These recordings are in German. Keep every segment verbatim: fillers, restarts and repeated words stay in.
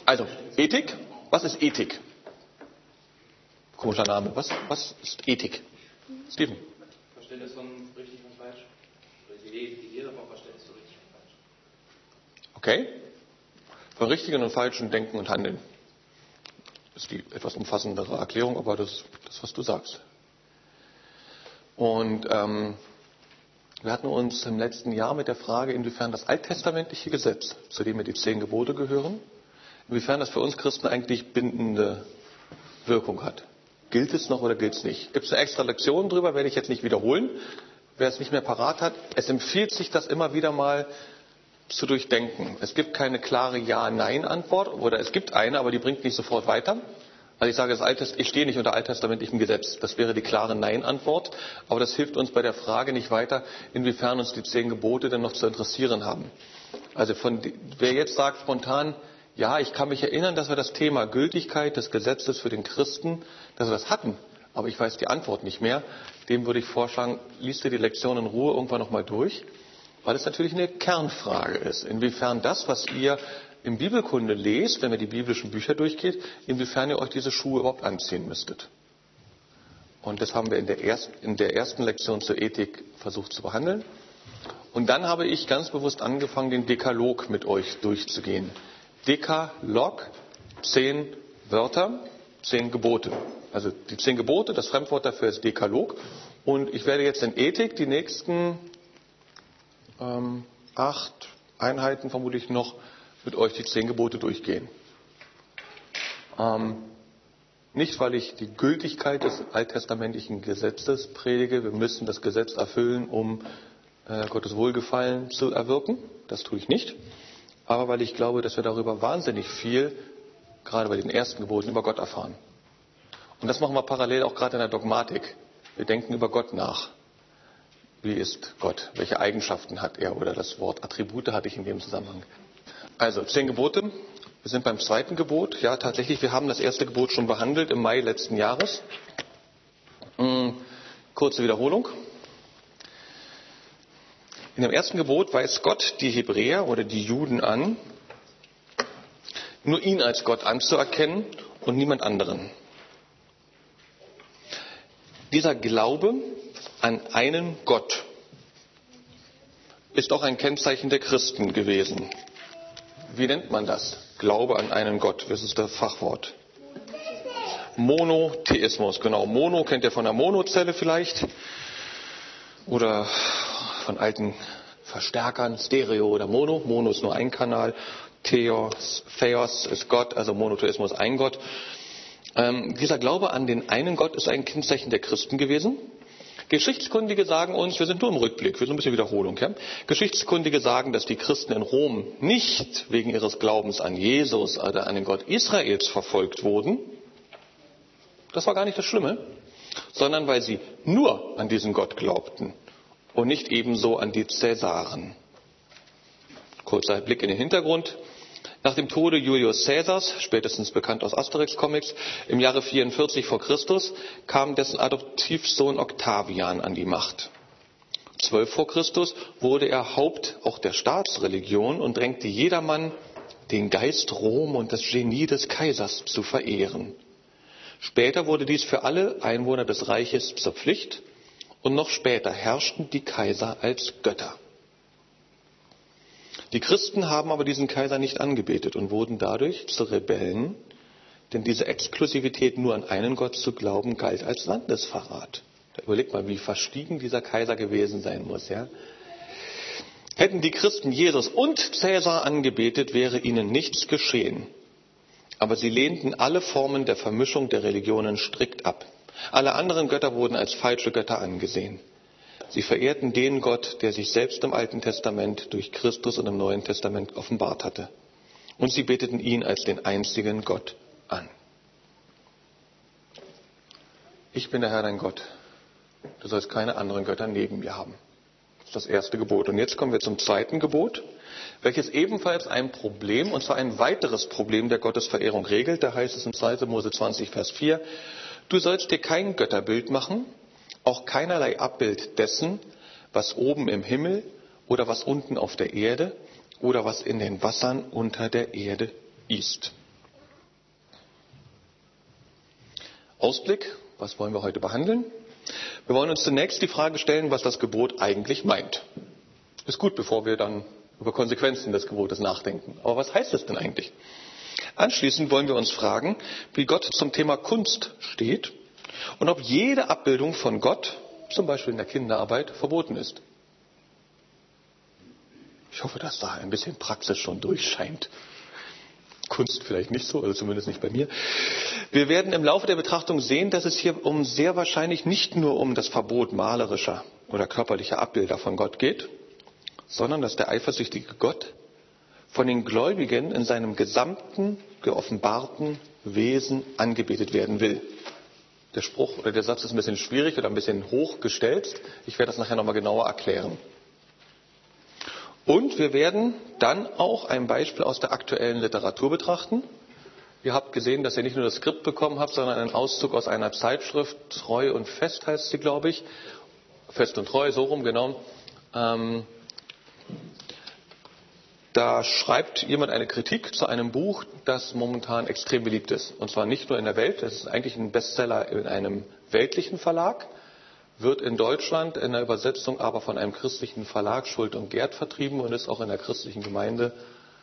Also, Ethik. Was ist Ethik? Komischer Name. Was, was ist Ethik? Steven. Verständnis von richtig und falsch. Die Lehre von Verständnis von richtig und falsch. Okay. Von richtigen und falschen Denken und Handeln. Das ist die etwas umfassendere Erklärung, aber das ist das, was du sagst. Und ähm, wir hatten uns im letzten Jahr mit der Frage, inwiefern das alttestamentliche Gesetz, zu dem ja die zehn Gebote gehören, inwiefern das für uns Christen eigentlich bindende Wirkung hat. Gilt es noch oder gilt es nicht? Gibt es eine extra Lektion drüber, werde ich jetzt nicht wiederholen. Wer es nicht mehr parat hat, es empfiehlt sich, das immer wieder mal zu durchdenken. Es gibt keine klare Ja-Nein-Antwort, oder es gibt eine, aber die bringt nicht sofort weiter. Also ich sage, das Altes, ich stehe nicht unter alttestamentlichem Gesetz. Das wäre die klare Nein-Antwort. Aber das hilft uns bei der Frage nicht weiter, inwiefern uns die zehn Gebote denn noch zu interessieren haben. Also von, wer jetzt sagt spontan, ja, ich kann mich erinnern, dass wir das Thema Gültigkeit des Gesetzes für den Christen, dass wir das hatten, aber ich weiß die Antwort nicht mehr. Dem würde ich vorschlagen, liest dir die Lektion in Ruhe irgendwann nochmal durch, weil es natürlich eine Kernfrage ist, inwiefern das, was ihr im Bibelkunde lest, wenn ihr die biblischen Bücher durchgeht, inwiefern ihr euch diese Schuhe überhaupt anziehen müsstet. Und das haben wir in der, ersten, in der ersten Lektion zur Ethik versucht zu behandeln. Und dann habe ich ganz bewusst angefangen, den Dekalog mit euch durchzugehen. Dekalog, zehn Wörter, zehn Gebote. Also die zehn Gebote, das Fremdwort dafür ist Dekalog. Und ich werde jetzt in Ethik die nächsten ähm, acht Einheiten vermutlich noch mit euch die zehn Gebote durchgehen. Ähm, nicht, weil ich die Gültigkeit des alttestamentlichen Gesetzes predige. Wir müssen das Gesetz erfüllen, um äh, Gottes Wohlgefallen zu erwirken. Das tue ich nicht. Aber weil ich glaube, dass wir darüber wahnsinnig viel, gerade bei den ersten Geboten, über Gott erfahren. Und das machen wir parallel auch gerade in der Dogmatik. Wir denken über Gott nach. Wie ist Gott? Welche Eigenschaften hat er? Oder das Wort Attribute hatte ich in dem Zusammenhang. Also, zehn Gebote. Wir sind beim zweiten Gebot. Ja, tatsächlich, wir haben das erste Gebot schon behandelt im Mai letzten Jahres. Hm, kurze Wiederholung. In dem ersten Gebot weist Gott die Hebräer oder die Juden an, nur ihn als Gott anzuerkennen und niemand anderen. Dieser Glaube an einen Gott ist auch ein Kennzeichen der Christen gewesen. Wie nennt man das? Glaube an einen Gott. Das ist das Fachwort. Monotheismus, genau. Mono kennt ihr von der Monozelle vielleicht. Oder von alten Verstärkern, Stereo oder Mono. Mono ist nur ein Kanal. Theos, Theos ist Gott, also Monotheismus ein Gott. Ähm, dieser Glaube an den einen Gott ist ein Kennzeichen der Christen gewesen. Geschichtskundige sagen uns, wir sind nur im Rückblick, wir sind ein bisschen Wiederholung. Ja? Geschichtskundige sagen, dass die Christen in Rom nicht wegen ihres Glaubens an Jesus oder an den Gott Israels verfolgt wurden. Das war gar nicht das Schlimme, sondern weil sie nur an diesen Gott glaubten und nicht ebenso an die Cäsaren. Kurzer Blick in den Hintergrund. Nach dem Tode Julius Caesars, spätestens bekannt aus Asterix-Comics, im Jahre vierundvierzig vor Christus, kam dessen Adoptivsohn Octavian an die Macht. zwölf vor Christus wurde er Haupt auch der Staatsreligion und drängte jedermann, den Geist Rom und das Genie des Kaisers zu verehren. Später wurde dies für alle Einwohner des Reiches zur Pflicht und noch später herrschten die Kaiser als Götter. Die Christen haben aber diesen Kaiser nicht angebetet und wurden dadurch zu Rebellen, denn diese Exklusivität, nur an einen Gott zu glauben, galt als Landesverrat. Da überlegt mal, wie verstiegen dieser Kaiser gewesen sein muss. Ja? Hätten die Christen Jesus und Cäsar angebetet, wäre ihnen nichts geschehen. Aber sie lehnten alle Formen der Vermischung der Religionen strikt ab. Alle anderen Götter wurden als falsche Götter angesehen. Sie verehrten den Gott, der sich selbst im Alten Testament durch Christus und im Neuen Testament offenbart hatte. Und sie beteten ihn als den einzigen Gott an. Ich bin der Herr, dein Gott. Du sollst keine anderen Götter neben mir haben. Das ist das erste Gebot. Und jetzt kommen wir zum zweiten Gebot, welches ebenfalls ein Problem, und zwar ein weiteres Problem der Gottesverehrung regelt. Da heißt es in zweiter Mose zwanzig, Vers vier, du sollst dir kein Götterbild machen, auch keinerlei Abbild dessen, was oben im Himmel oder was unten auf der Erde oder was in den Wassern unter der Erde ist. Ausblick. Was wollen wir heute behandeln? Wir wollen uns zunächst die Frage stellen, was das Gebot eigentlich meint. Ist gut, bevor wir dann über Konsequenzen des Gebotes nachdenken. Aber was heißt es denn eigentlich? Anschließend wollen wir uns fragen, wie Gott zum Thema Kunst steht und ob jede Abbildung von Gott, zum Beispiel in der Kinderarbeit, verboten ist. Ich hoffe, dass da ein bisschen Praxis schon durchscheint. Kunst vielleicht nicht so, also zumindest nicht bei mir. Wir werden im Laufe der Betrachtung sehen, dass es hier um sehr wahrscheinlich nicht nur um das Verbot malerischer oder körperlicher Abbilder von Gott geht, sondern dass der eifersüchtige Gott von den Gläubigen in seinem gesamten geoffenbarten Wesen angebetet werden will. Der Spruch oder der Satz ist ein bisschen schwierig oder ein bisschen hoch gestellt. Ich werde das nachher nochmal genauer erklären. Und wir werden dann auch ein Beispiel aus der aktuellen Literatur betrachten. Ihr habt gesehen, dass ihr nicht nur das Skript bekommen habt, sondern einen Auszug aus einer Zeitschrift, Treu und Fest heißt sie, glaube ich. Fest und Treu, so rum, genau. Ähm, da schreibt jemand eine Kritik zu einem Buch, das momentan extrem beliebt ist. Und zwar nicht nur in der Welt, das ist eigentlich ein Bestseller in einem weltlichen Verlag, wird in Deutschland in der Übersetzung aber von einem christlichen Verlag, Schuld und Gerd, vertrieben und ist auch in der christlichen Gemeinde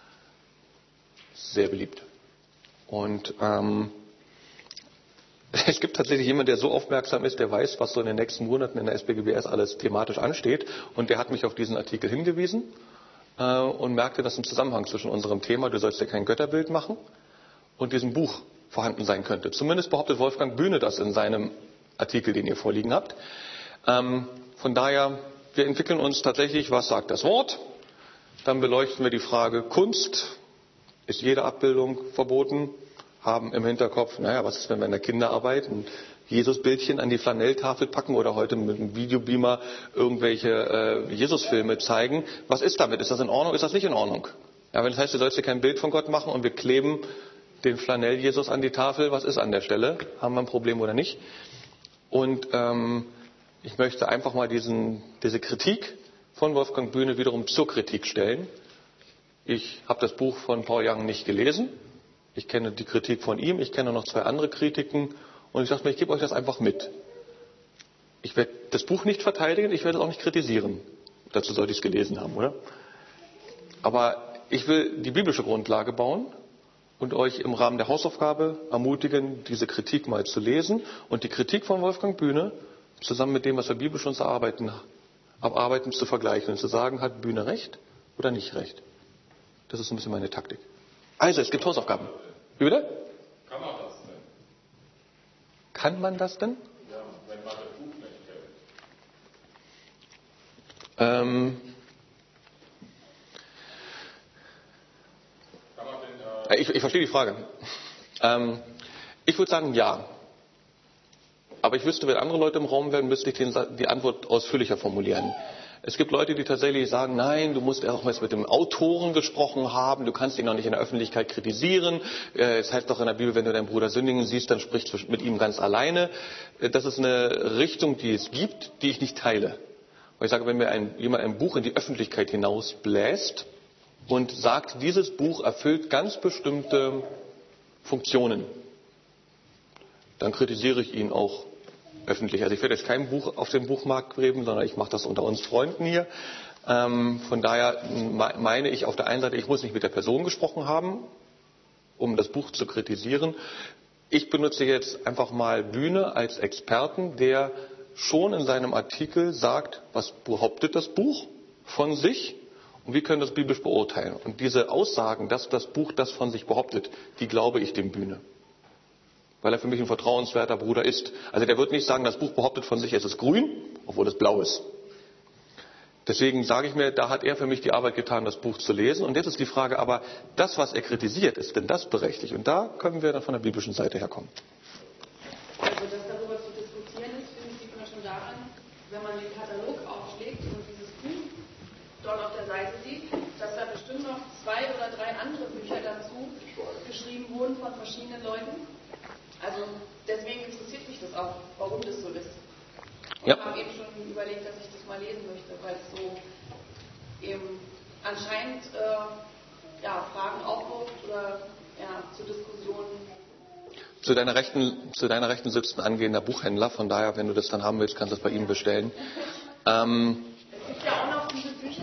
sehr beliebt. Und ähm, es gibt tatsächlich jemanden, der so aufmerksam ist, der weiß, was so in den nächsten Monaten in der S B G B S alles thematisch ansteht. Und der hat mich auf diesen Artikel hingewiesen äh, und merkte, dass im Zusammenhang zwischen unserem Thema, du sollst dir kein Götterbild machen, und diesem Buch vorhanden sein könnte. Zumindest behauptet Wolfgang Bühne das in seinem Artikel, den ihr vorliegen habt. Ähm, von daher, wir entwickeln uns tatsächlich, was sagt das Wort? Dann beleuchten wir die Frage Kunst. Ist jede Abbildung verboten? Haben im Hinterkopf, naja, was ist, wenn wir in der Kinderarbeit ein Jesusbildchen an die Flanelltafel packen oder heute mit einem Videobeamer irgendwelche äh, Jesusfilme zeigen? Was ist damit? Ist das in Ordnung? Ist das nicht in Ordnung? Ja, wenn das heißt, du sollst dir kein Bild von Gott machen und wir kleben den Flanell-Jesus an die Tafel, was ist an der Stelle? Haben wir ein Problem oder nicht? Und ähm, ich möchte einfach mal diesen, diese Kritik von Wolfgang Bühne wiederum zur Kritik stellen. Ich habe das Buch von Paul Young nicht gelesen. Ich kenne die Kritik von ihm. Ich kenne noch zwei andere Kritiken. Und ich dachte mir, ich gebe euch das einfach mit. Ich werde das Buch nicht verteidigen, ich werde es auch nicht kritisieren. Dazu sollte ich es gelesen haben, oder? Aber ich will die biblische Grundlage bauen und euch im Rahmen der Hausaufgabe ermutigen, diese Kritik mal zu lesen und die Kritik von Wolfgang Bühne zusammen mit dem, was wir biblisch uns erarbeiten, abarbeiten, zu vergleichen und zu sagen, hat Bühne recht oder nicht recht. Das ist ein bisschen meine Taktik. Also, es gibt Hausaufgaben. Wie bitte? Kann man das denn? Kann man das denn? Ja, wenn man das Buch nicht kennt. Ähm, Kann man denn, äh ich, ich verstehe die Frage. Ähm, ich würde sagen, ja. Aber ich wüsste, wenn andere Leute im Raum wären, müsste ich den, die Antwort ausführlicher formulieren. Es gibt Leute, die tatsächlich sagen, nein, du musst erst mal mit dem Autoren gesprochen haben, du kannst ihn noch nicht in der Öffentlichkeit kritisieren. Es heißt doch in der Bibel, wenn du deinen Bruder sündigen siehst, dann sprichst du mit ihm ganz alleine. Das ist eine Richtung, die es gibt, die ich nicht teile. Weil ich sage, wenn mir ein, jemand ein Buch in die Öffentlichkeit hinausbläst und sagt, dieses Buch erfüllt ganz bestimmte Funktionen, dann kritisiere ich ihn auch öffentlich. Also ich werde jetzt kein Buch auf den Buchmarkt geben, sondern ich mache das unter uns Freunden hier. Ähm, von daher meine ich auf der einen Seite, ich muss nicht mit der Person gesprochen haben, um das Buch zu kritisieren. Ich benutze jetzt einfach mal Bühne als Experten, der schon in seinem Artikel sagt, was behauptet das Buch von sich und wie können wir das biblisch beurteilen. Und diese Aussagen, dass das Buch das von sich behauptet, die glaube ich dem Bühne. Weil er für mich ein vertrauenswerter Bruder ist. Also der wird nicht sagen, das Buch behauptet von sich, es ist grün, obwohl es blau ist. Deswegen sage ich mir, da hat er für mich die Arbeit getan, das Buch zu lesen. Und jetzt ist die Frage, aber das, was er kritisiert, ist denn das berechtigt? Und da können wir dann von der biblischen Seite herkommen. Also das darüber zu diskutieren ist, finde ich, sieht man schon daran, wenn man den Katalog aufschlägt und dieses Buch dort auf der Seite sieht, dass da bestimmt noch zwei oder drei andere Bücher dazu geschrieben wurden von verschiedenen Leuten. Also deswegen interessiert mich das auch, warum das so ist. Und ja. Ich habe eben schon überlegt, dass ich das mal lesen möchte, weil es so eben anscheinend äh, ja, Fragen aufwirft oder ja, zu Diskussionen. Zu deiner Rechten, zu deiner Rechten sitzt ein angehender Buchhändler, von daher, wenn du das dann haben willst, kannst du das bei ihm bestellen. Ähm, Es gibt ja auch noch diese Bücher,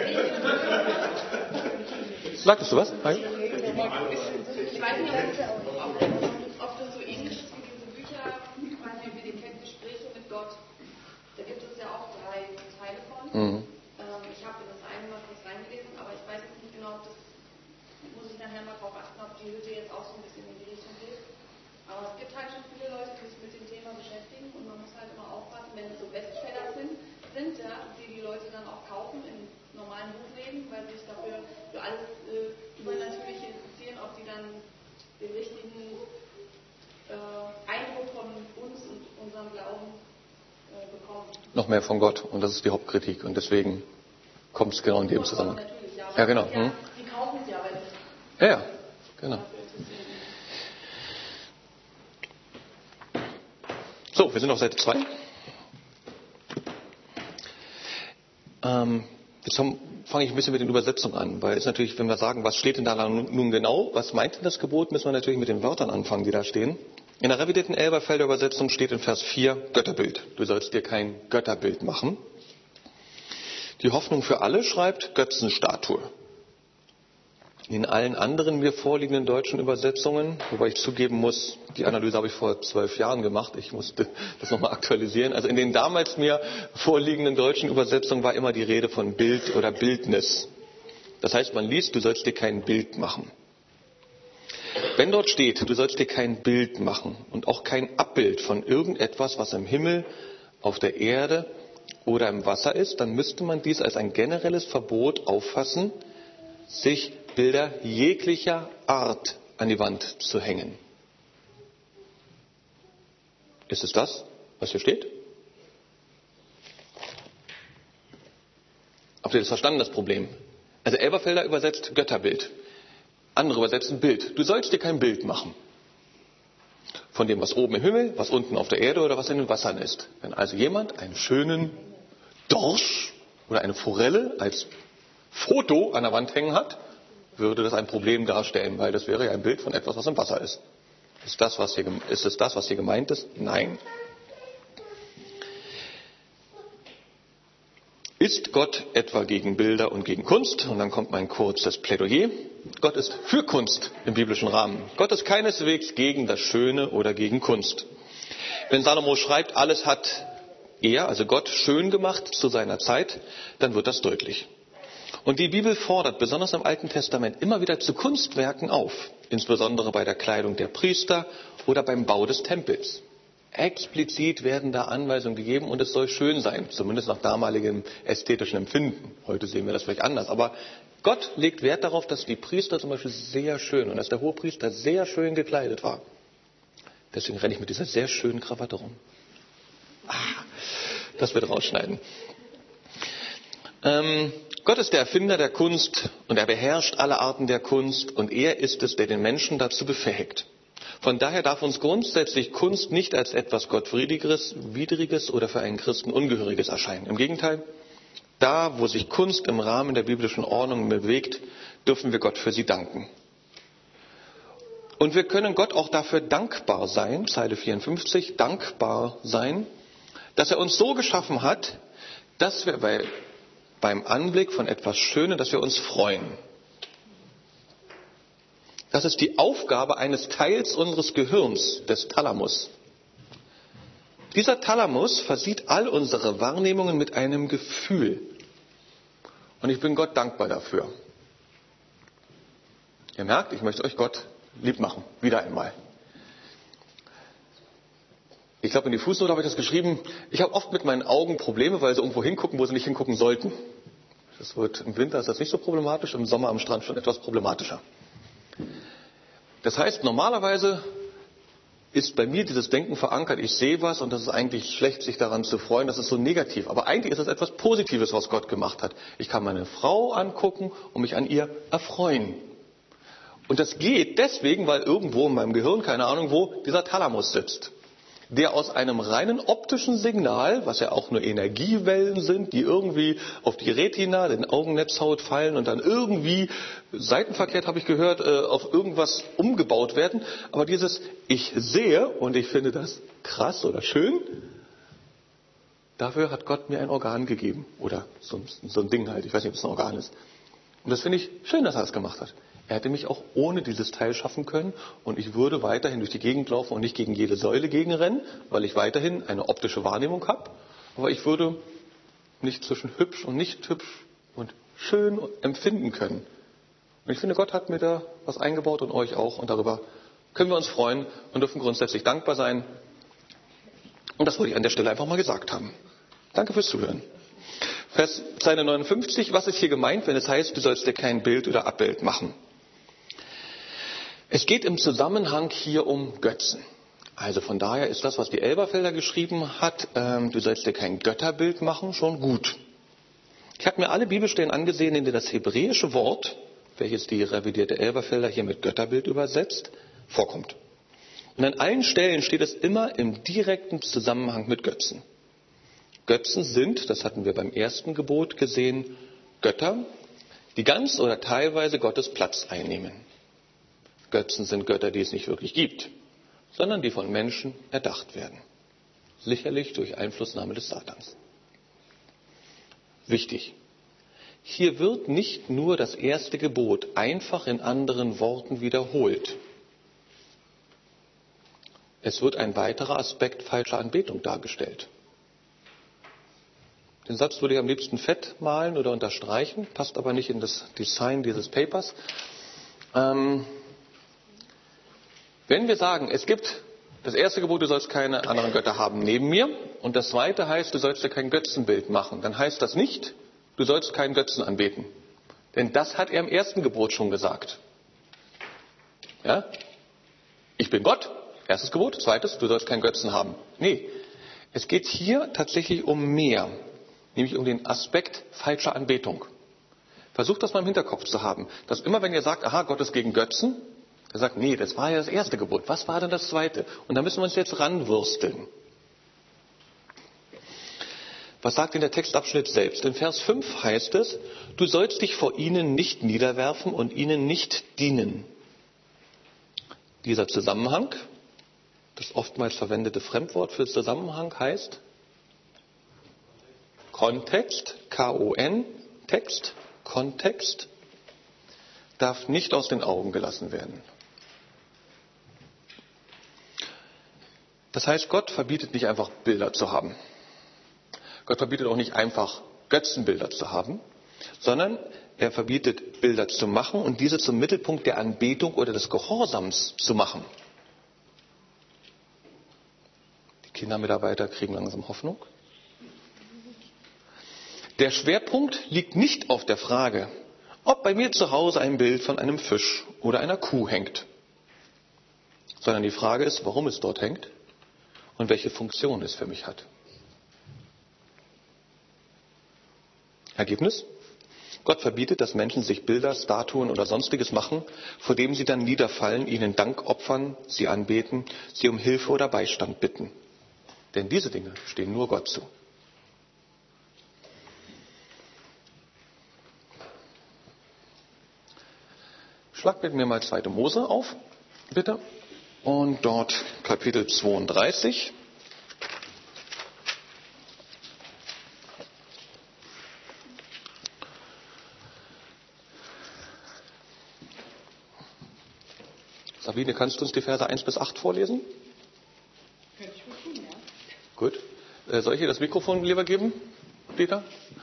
sagtest du was? Hi? ich weiß nicht, ob, ob das so ähnlich ist wie diese Bücher, ich weiß nicht, ob ihr die kennt, Gespräche mit Gott. Da gibt es ja auch drei Teile von. Mhm. Ähm, ich habe in das eine mal kurz reingelesen, aber ich weiß jetzt nicht genau, ob das, muss ich nachher mal drauf achten, ob die Hütte jetzt auch so ein bisschen in die Richtung geht. Aber es gibt halt schon viele Leute, die sich mit dem Thema beschäftigen und man muss halt immer aufpassen, wenn es so Bestseller sind, sind ja, die die Leute dann auch kaufen in normalen Buchläden, weil sie sich dafür für alles äh, Übernatürliche interessieren, ob die dann den richtigen äh, Eindruck von uns und unserem Glauben äh, bekommen. Noch mehr von Gott. Und das ist die Hauptkritik. Und deswegen kommt es genau in dem Zusammenhang. Natürlich, ja. Ja, genau. Ja, Hm? die kaufen es ja, weil sie Ja, ja, genau. dafür interessieren. So, wir sind auf Seite zwei. Ähm, jetzt fange ich ein bisschen mit den Übersetzungen an, weil es natürlich, wenn wir sagen, was steht denn da nun genau, was meint denn das Gebot, müssen wir natürlich mit den Wörtern anfangen, die da stehen. In der revidierten Elberfelder Übersetzung steht in Vers vier Götterbild. Du sollst dir kein Götterbild machen. Die Hoffnung für alle schreibt Götzenstatue. In allen anderen mir vorliegenden deutschen Übersetzungen, wobei ich zugeben muss, die Analyse habe ich vor zwölf Jahren gemacht, ich musste das nochmal aktualisieren. Also in den damals mir vorliegenden deutschen Übersetzungen war immer die Rede von Bild oder Bildnis. Das heißt, man liest, du sollst dir kein Bild machen. Wenn dort steht, du sollst dir kein Bild machen und auch kein Abbild von irgendetwas, was im Himmel, auf der Erde oder im Wasser ist, dann müsste man dies als ein generelles Verbot auffassen, sich Bilder jeglicher Art an die Wand zu hängen. Ist es das, was hier steht? Habt ihr das verstanden, das Problem? Also Elberfelder übersetzt Götterbild. Andere übersetzen Bild. Du sollst dir kein Bild machen. Von dem, was oben im Himmel, was unten auf der Erde oder was in den Wassern ist. Wenn also jemand einen schönen Dorsch oder eine Forelle als Foto an der Wand hängen hat, würde das ein Problem darstellen, weil das wäre ja ein Bild von etwas, was im Wasser ist. Ist, das, was hier, ist es das, was hier gemeint ist? Nein. Ist Gott etwa gegen Bilder und gegen Kunst? Und dann kommt mein kurzes Plädoyer. Gott ist für Kunst im biblischen Rahmen. Gott ist keineswegs gegen das Schöne oder gegen Kunst. Wenn Salomo schreibt, alles hat er, also Gott, schön gemacht zu seiner Zeit, dann wird das deutlich. Und die Bibel fordert, besonders im Alten Testament, immer wieder zu Kunstwerken auf. Insbesondere bei der Kleidung der Priester oder beim Bau des Tempels. Explizit werden da Anweisungen gegeben und es soll schön sein, zumindest nach damaligem ästhetischen Empfinden. Heute sehen wir das vielleicht anders, aber Gott legt Wert darauf, dass die Priester zum Beispiel sehr schön und dass der Hohepriester sehr schön gekleidet war. Deswegen renne ich mit dieser sehr schönen Krawatte rum. Ah, das wird rausschneiden. Ähm, Gott ist der Erfinder der Kunst und er beherrscht alle Arten der Kunst und er ist es, der den Menschen dazu befähigt. Von daher darf uns grundsätzlich Kunst nicht als etwas Gottwidriges, Widriges oder für einen Christen Ungehöriges erscheinen. Im Gegenteil, da, wo sich Kunst im Rahmen der biblischen Ordnung bewegt, dürfen wir Gott für sie danken. Und wir können Gott auch dafür dankbar sein, Zeile vierundfünfzig, dankbar sein, dass er uns so geschaffen hat, dass wir bei, beim Anblick von etwas Schönem, dass wir uns freuen. Das ist die Aufgabe eines Teils unseres Gehirns, des Thalamus. Dieser Thalamus versieht all unsere Wahrnehmungen mit einem Gefühl. Und ich bin Gott dankbar dafür. Ihr merkt, ich möchte euch Gott lieb machen. Wieder einmal. Ich glaube, in die Fußnote habe ich das geschrieben. Ich habe oft mit meinen Augen Probleme, weil sie irgendwo hingucken, wo sie nicht hingucken sollten. Das wird, im Winter ist das nicht so problematisch, im Sommer am Strand schon etwas problematischer. Das heißt, normalerweise ist bei mir dieses Denken verankert, ich sehe was und das ist eigentlich schlecht, sich daran zu freuen, das ist so negativ. Aber eigentlich ist es etwas Positives, was Gott gemacht hat. Ich kann meine Frau angucken und mich an ihr erfreuen. Und das geht deswegen, weil irgendwo in meinem Gehirn, keine Ahnung wo, dieser Thalamus sitzt. der aus einem reinen optischen Signal, was ja auch nur Energiewellen sind, die irgendwie auf die Retina, den Augennetzhaut fallen und dann irgendwie, seitenverkehrt habe ich gehört, auf irgendwas umgebaut werden. Aber dieses Ich sehe und ich finde das krass oder schön, dafür hat Gott mir ein Organ gegeben. Oder so, so ein Ding halt, ich weiß nicht, ob es ein Organ ist. Und das finde ich schön, dass er das gemacht hat. Er hätte mich auch ohne dieses Teil schaffen können und ich würde weiterhin durch die Gegend laufen und nicht gegen jede Säule gegenrennen, weil ich weiterhin eine optische Wahrnehmung habe. Aber ich würde nicht zwischen hübsch und nicht hübsch und schön empfinden können. Und ich finde, Gott hat mir da was eingebaut und euch auch und darüber können wir uns freuen und dürfen grundsätzlich dankbar sein. Und das wollte ich an der Stelle einfach mal gesagt haben. Danke fürs Zuhören. Vers Zeile neunundfünfzig, was ist hier gemeint, wenn es heißt, du sollst dir kein Bild oder Abbild machen? Es geht im Zusammenhang hier um Götzen. Also von daher ist das, was die Elberfelder geschrieben hat, ähm, du sollst dir kein Götterbild machen, schon gut. Ich habe mir alle Bibelstellen angesehen, in denen das hebräische Wort, welches die revidierte Elberfelder hier mit Götterbild übersetzt, vorkommt. Und an allen Stellen steht es immer im direkten Zusammenhang mit Götzen. Götzen sind, das hatten wir beim ersten Gebot gesehen, Götter, die ganz oder teilweise Gottes Platz einnehmen. Götzen sind Götter, die es nicht wirklich gibt, sondern die von Menschen erdacht werden. Sicherlich durch Einflussnahme des Satans. Wichtig. Hier wird nicht nur das erste Gebot einfach in anderen Worten wiederholt. Es wird ein weiterer Aspekt falscher Anbetung dargestellt. Den Satz würde ich am liebsten fett malen oder unterstreichen, passt aber nicht in das Design dieses Papers. Ähm, wenn wir sagen, es gibt das erste Gebot, du sollst keine anderen Götter haben neben mir, und das zweite heißt, du sollst dir kein Götzenbild machen, dann heißt das nicht, du sollst keinen Götzen anbeten. Denn das hat er im ersten Gebot schon gesagt. Ja? Ich bin Gott, erstes Gebot, zweites, du sollst keinen Götzen haben. Nee, es geht hier tatsächlich um mehr. Nämlich um den Aspekt falscher Anbetung. Versucht das mal im Hinterkopf zu haben, dass immer wenn ihr sagt, aha, Gott ist gegen Götzen, er sagt, nee, das war ja das erste Gebot, was war denn das zweite? Und da müssen wir uns jetzt ranwürsteln. Was sagt denn der Textabschnitt selbst? In Vers fünf heißt es, du sollst dich vor ihnen nicht niederwerfen und ihnen nicht dienen. Dieser Zusammenhang, das oftmals verwendete Fremdwort für Zusammenhang heißt Kontext, K O N, Text, Kontext, darf nicht aus den Augen gelassen werden. Das heißt, Gott verbietet nicht einfach Bilder zu haben. Gott verbietet auch nicht einfach Götzenbilder zu haben, sondern er verbietet Bilder zu machen und diese zum Mittelpunkt der Anbetung oder des Gehorsams zu machen. Die Kindermitarbeiter kriegen langsam Hoffnung. Der Schwerpunkt liegt nicht auf der Frage, ob bei mir zu Hause ein Bild von einem Fisch oder einer Kuh hängt, sondern die Frage ist, warum es dort hängt und welche Funktion es für mich hat. Ergebnis? Gott verbietet, dass Menschen sich Bilder, Statuen oder Sonstiges machen, vor dem sie dann niederfallen, ihnen Dank opfern, sie anbeten, sie um Hilfe oder Beistand bitten. Denn diese Dinge stehen nur Gott zu. Schlag mit mir mal zweite Mose auf, bitte. Und dort Kapitel zweiunddreißig. Sabine, kannst du uns die Verse eins bis acht vorlesen? Könnte ich wohl tun, ja. Gut. Äh, soll ich dir das Mikrofon lieber geben, Peter?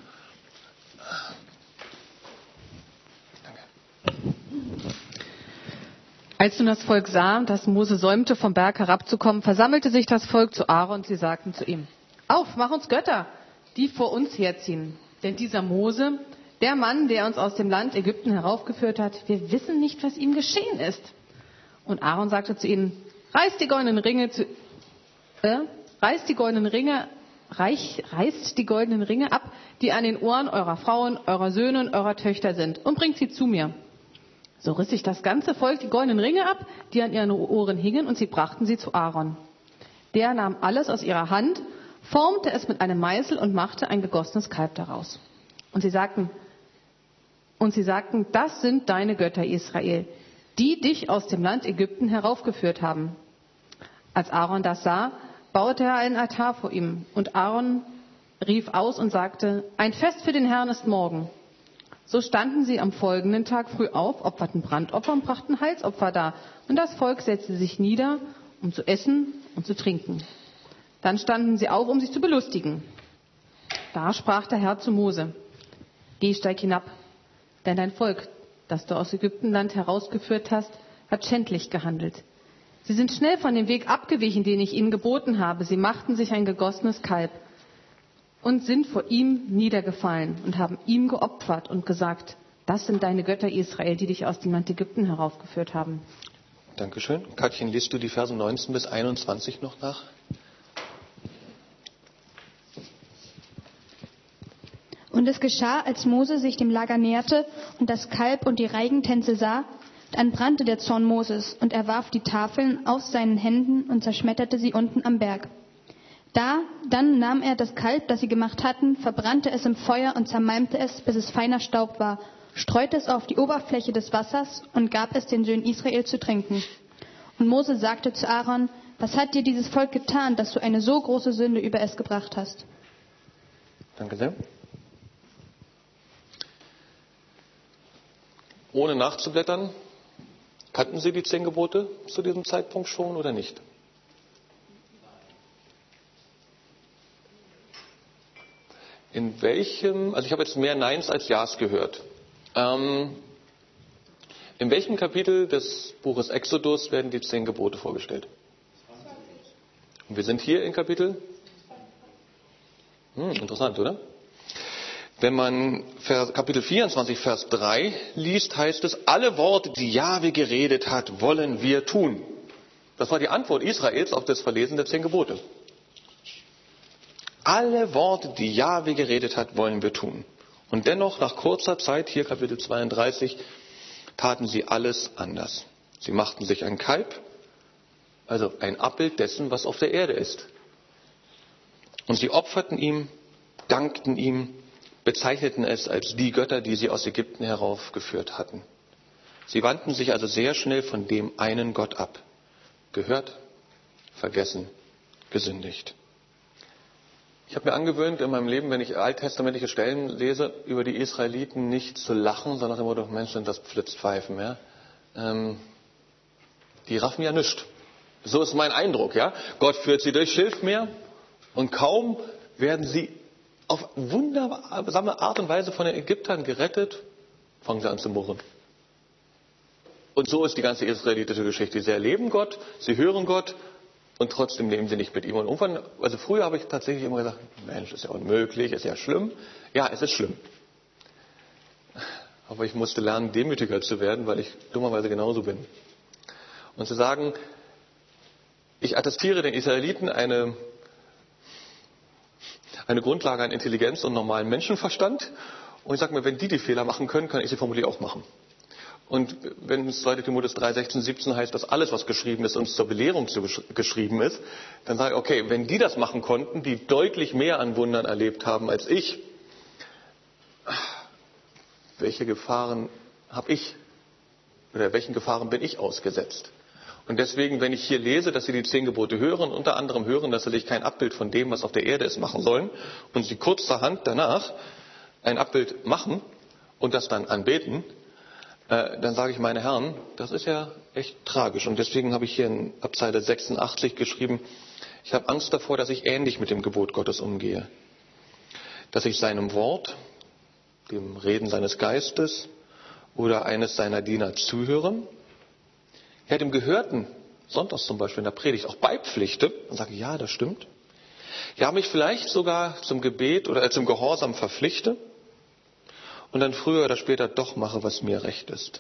Als nun das Volk sah, dass Mose säumte, vom Berg herabzukommen, versammelte sich das Volk zu Aaron und sie sagten zu ihm, auf, mach uns Götter, die vor uns herziehen. Denn dieser Mose, der Mann, der uns aus dem Land Ägypten heraufgeführt hat, wir wissen nicht, was ihm geschehen ist. Und Aaron sagte zu ihnen, reißt die goldenen Ringe, zu, äh, reißt die goldenen Ringe, reich, reißt die goldenen Ringe ab, die an den Ohren eurer Frauen, eurer Söhne und eurer Töchter sind, und bringt sie zu mir. So riss sich das ganze Volk die goldenen Ringe ab, die an ihren Ohren hingen, und sie brachten sie zu Aaron. Der nahm alles aus ihrer Hand, formte es mit einem Meißel und machte ein gegossenes Kalb daraus. Und sie sagten, und sie sagten, das sind deine Götter, Israel, die dich aus dem Land Ägypten heraufgeführt haben. Als Aaron das sah, baute er einen Altar vor ihm. Und Aaron rief aus und sagte, ein Fest für den Herrn ist morgen. So standen sie am folgenden Tag früh auf, opferten Brandopfer und brachten Heilsopfer dar. Und das Volk setzte sich nieder, um zu essen und zu trinken. Dann standen sie auf, um sich zu belustigen. Da sprach der Herr zu Mose, geh, steig hinab, denn dein Volk, das du aus Ägyptenland herausgeführt hast, hat schändlich gehandelt. Sie sind schnell von dem Weg abgewichen, den ich ihnen geboten habe. Sie machten sich ein gegossenes Kalb und sind vor ihm niedergefallen und haben ihm geopfert und gesagt, das sind deine Götter, Israel, die dich aus dem Land Ägypten heraufgeführt haben. Dankeschön. Katjen, liest du die Verse neunzehn bis einundzwanzig noch nach? Und es geschah, als Mose sich dem Lager näherte und das Kalb und die Reigentänze sah, dann brannte der Zorn Moses, und er warf die Tafeln aus seinen Händen und zerschmetterte sie unten am Berg. Da, dann nahm er das Kalb, das sie gemacht hatten, verbrannte es im Feuer und zermalmte es, bis es feiner Staub war, streute es auf die Oberfläche des Wassers und gab es den Söhnen Israel zu trinken. Und Mose sagte zu Aaron, was hat dir dieses Volk getan, dass du eine so große Sünde über es gebracht hast? Danke sehr. Ohne nachzublättern, kannten Sie die zehn Gebote zu diesem Zeitpunkt schon oder nicht? In welchem, also ich habe jetzt mehr Neins als Ja's gehört. Ähm, in welchem Kapitel des Buches Exodus werden die zehn Gebote vorgestellt? Und wir sind hier in Kapitel? Hm, interessant, oder? Wenn man Kapitel vierundzwanzig, Vers drei liest, heißt es, alle Worte, die Jahwe geredet hat, wollen wir tun. Das war die Antwort Israels auf das Verlesen der zehn Gebote. Alle Worte, die Jahwe geredet hat, wollen wir tun. Und dennoch, nach kurzer Zeit, hier Kapitel zweiunddreißig, taten sie alles anders. Sie machten sich ein Kalb, also ein Abbild dessen, was auf der Erde ist. Und sie opferten ihm, dankten ihm, bezeichneten es als die Götter, die sie aus Ägypten heraufgeführt hatten. Sie wandten sich also sehr schnell von dem einen Gott ab. Gehört, vergessen, gesündigt. Ich habe mir angewöhnt in meinem Leben, wenn ich alttestamentliche Stellen lese, über die Israeliten nicht zu lachen, sondern immer doch, Mensch, sind das Pflitzpfeifen. Ja? Ähm, die raffen ja nichts. So ist mein Eindruck. Ja? Gott führt sie durch Schilfmeer und kaum werden sie auf wundersame Art und Weise von den Ägyptern gerettet, fangen sie an zu murren. Und so ist die ganze israelitische Geschichte. Sie erleben Gott, sie hören Gott und trotzdem nehmen sie nicht mit ihm. Und irgendwann, also früher habe ich tatsächlich immer gesagt, Mensch, ist ja unmöglich, ist ja schlimm. Ja, es ist schlimm. Aber ich musste lernen, demütiger zu werden, weil ich dummerweise genauso bin. Und zu sagen, ich attestiere den Israeliten eine eine Grundlage an Intelligenz und normalen Menschenverstand. Und ich sage mir, wenn die die Fehler machen können, kann ich sie vermutlich auch machen. Und wenn es zweiter Timotheus drei, sechzehn, siebzehn heißt, dass alles, was geschrieben ist, uns zur Belehrung zu geschrieben ist, dann sage ich, okay, wenn die das machen konnten, die deutlich mehr an Wundern erlebt haben als ich, welche Gefahren habe ich oder welchen Gefahren bin ich ausgesetzt? Und deswegen, wenn ich hier lese, dass sie die zehn Gebote hören, unter anderem hören, dass sie sich kein Abbild von dem, was auf der Erde ist, machen sollen, und sie kurzerhand danach ein Abbild machen und das dann anbeten, äh, dann sage ich, meine Herren, das ist ja echt tragisch. Und deswegen habe ich hier in Abzeile sechsundachtzig geschrieben, ich habe Angst davor, dass ich ähnlich mit dem Gebot Gottes umgehe. Dass ich seinem Wort, dem Reden seines Geistes oder eines seiner Diener zuhöre, ja, dem Gehörten, sonntags zum Beispiel in der Predigt, auch beipflichte und sage, ja, das stimmt. Ja, mich vielleicht sogar zum Gebet oder äh, zum Gehorsam verpflichte und dann früher oder später doch mache, was mir recht ist.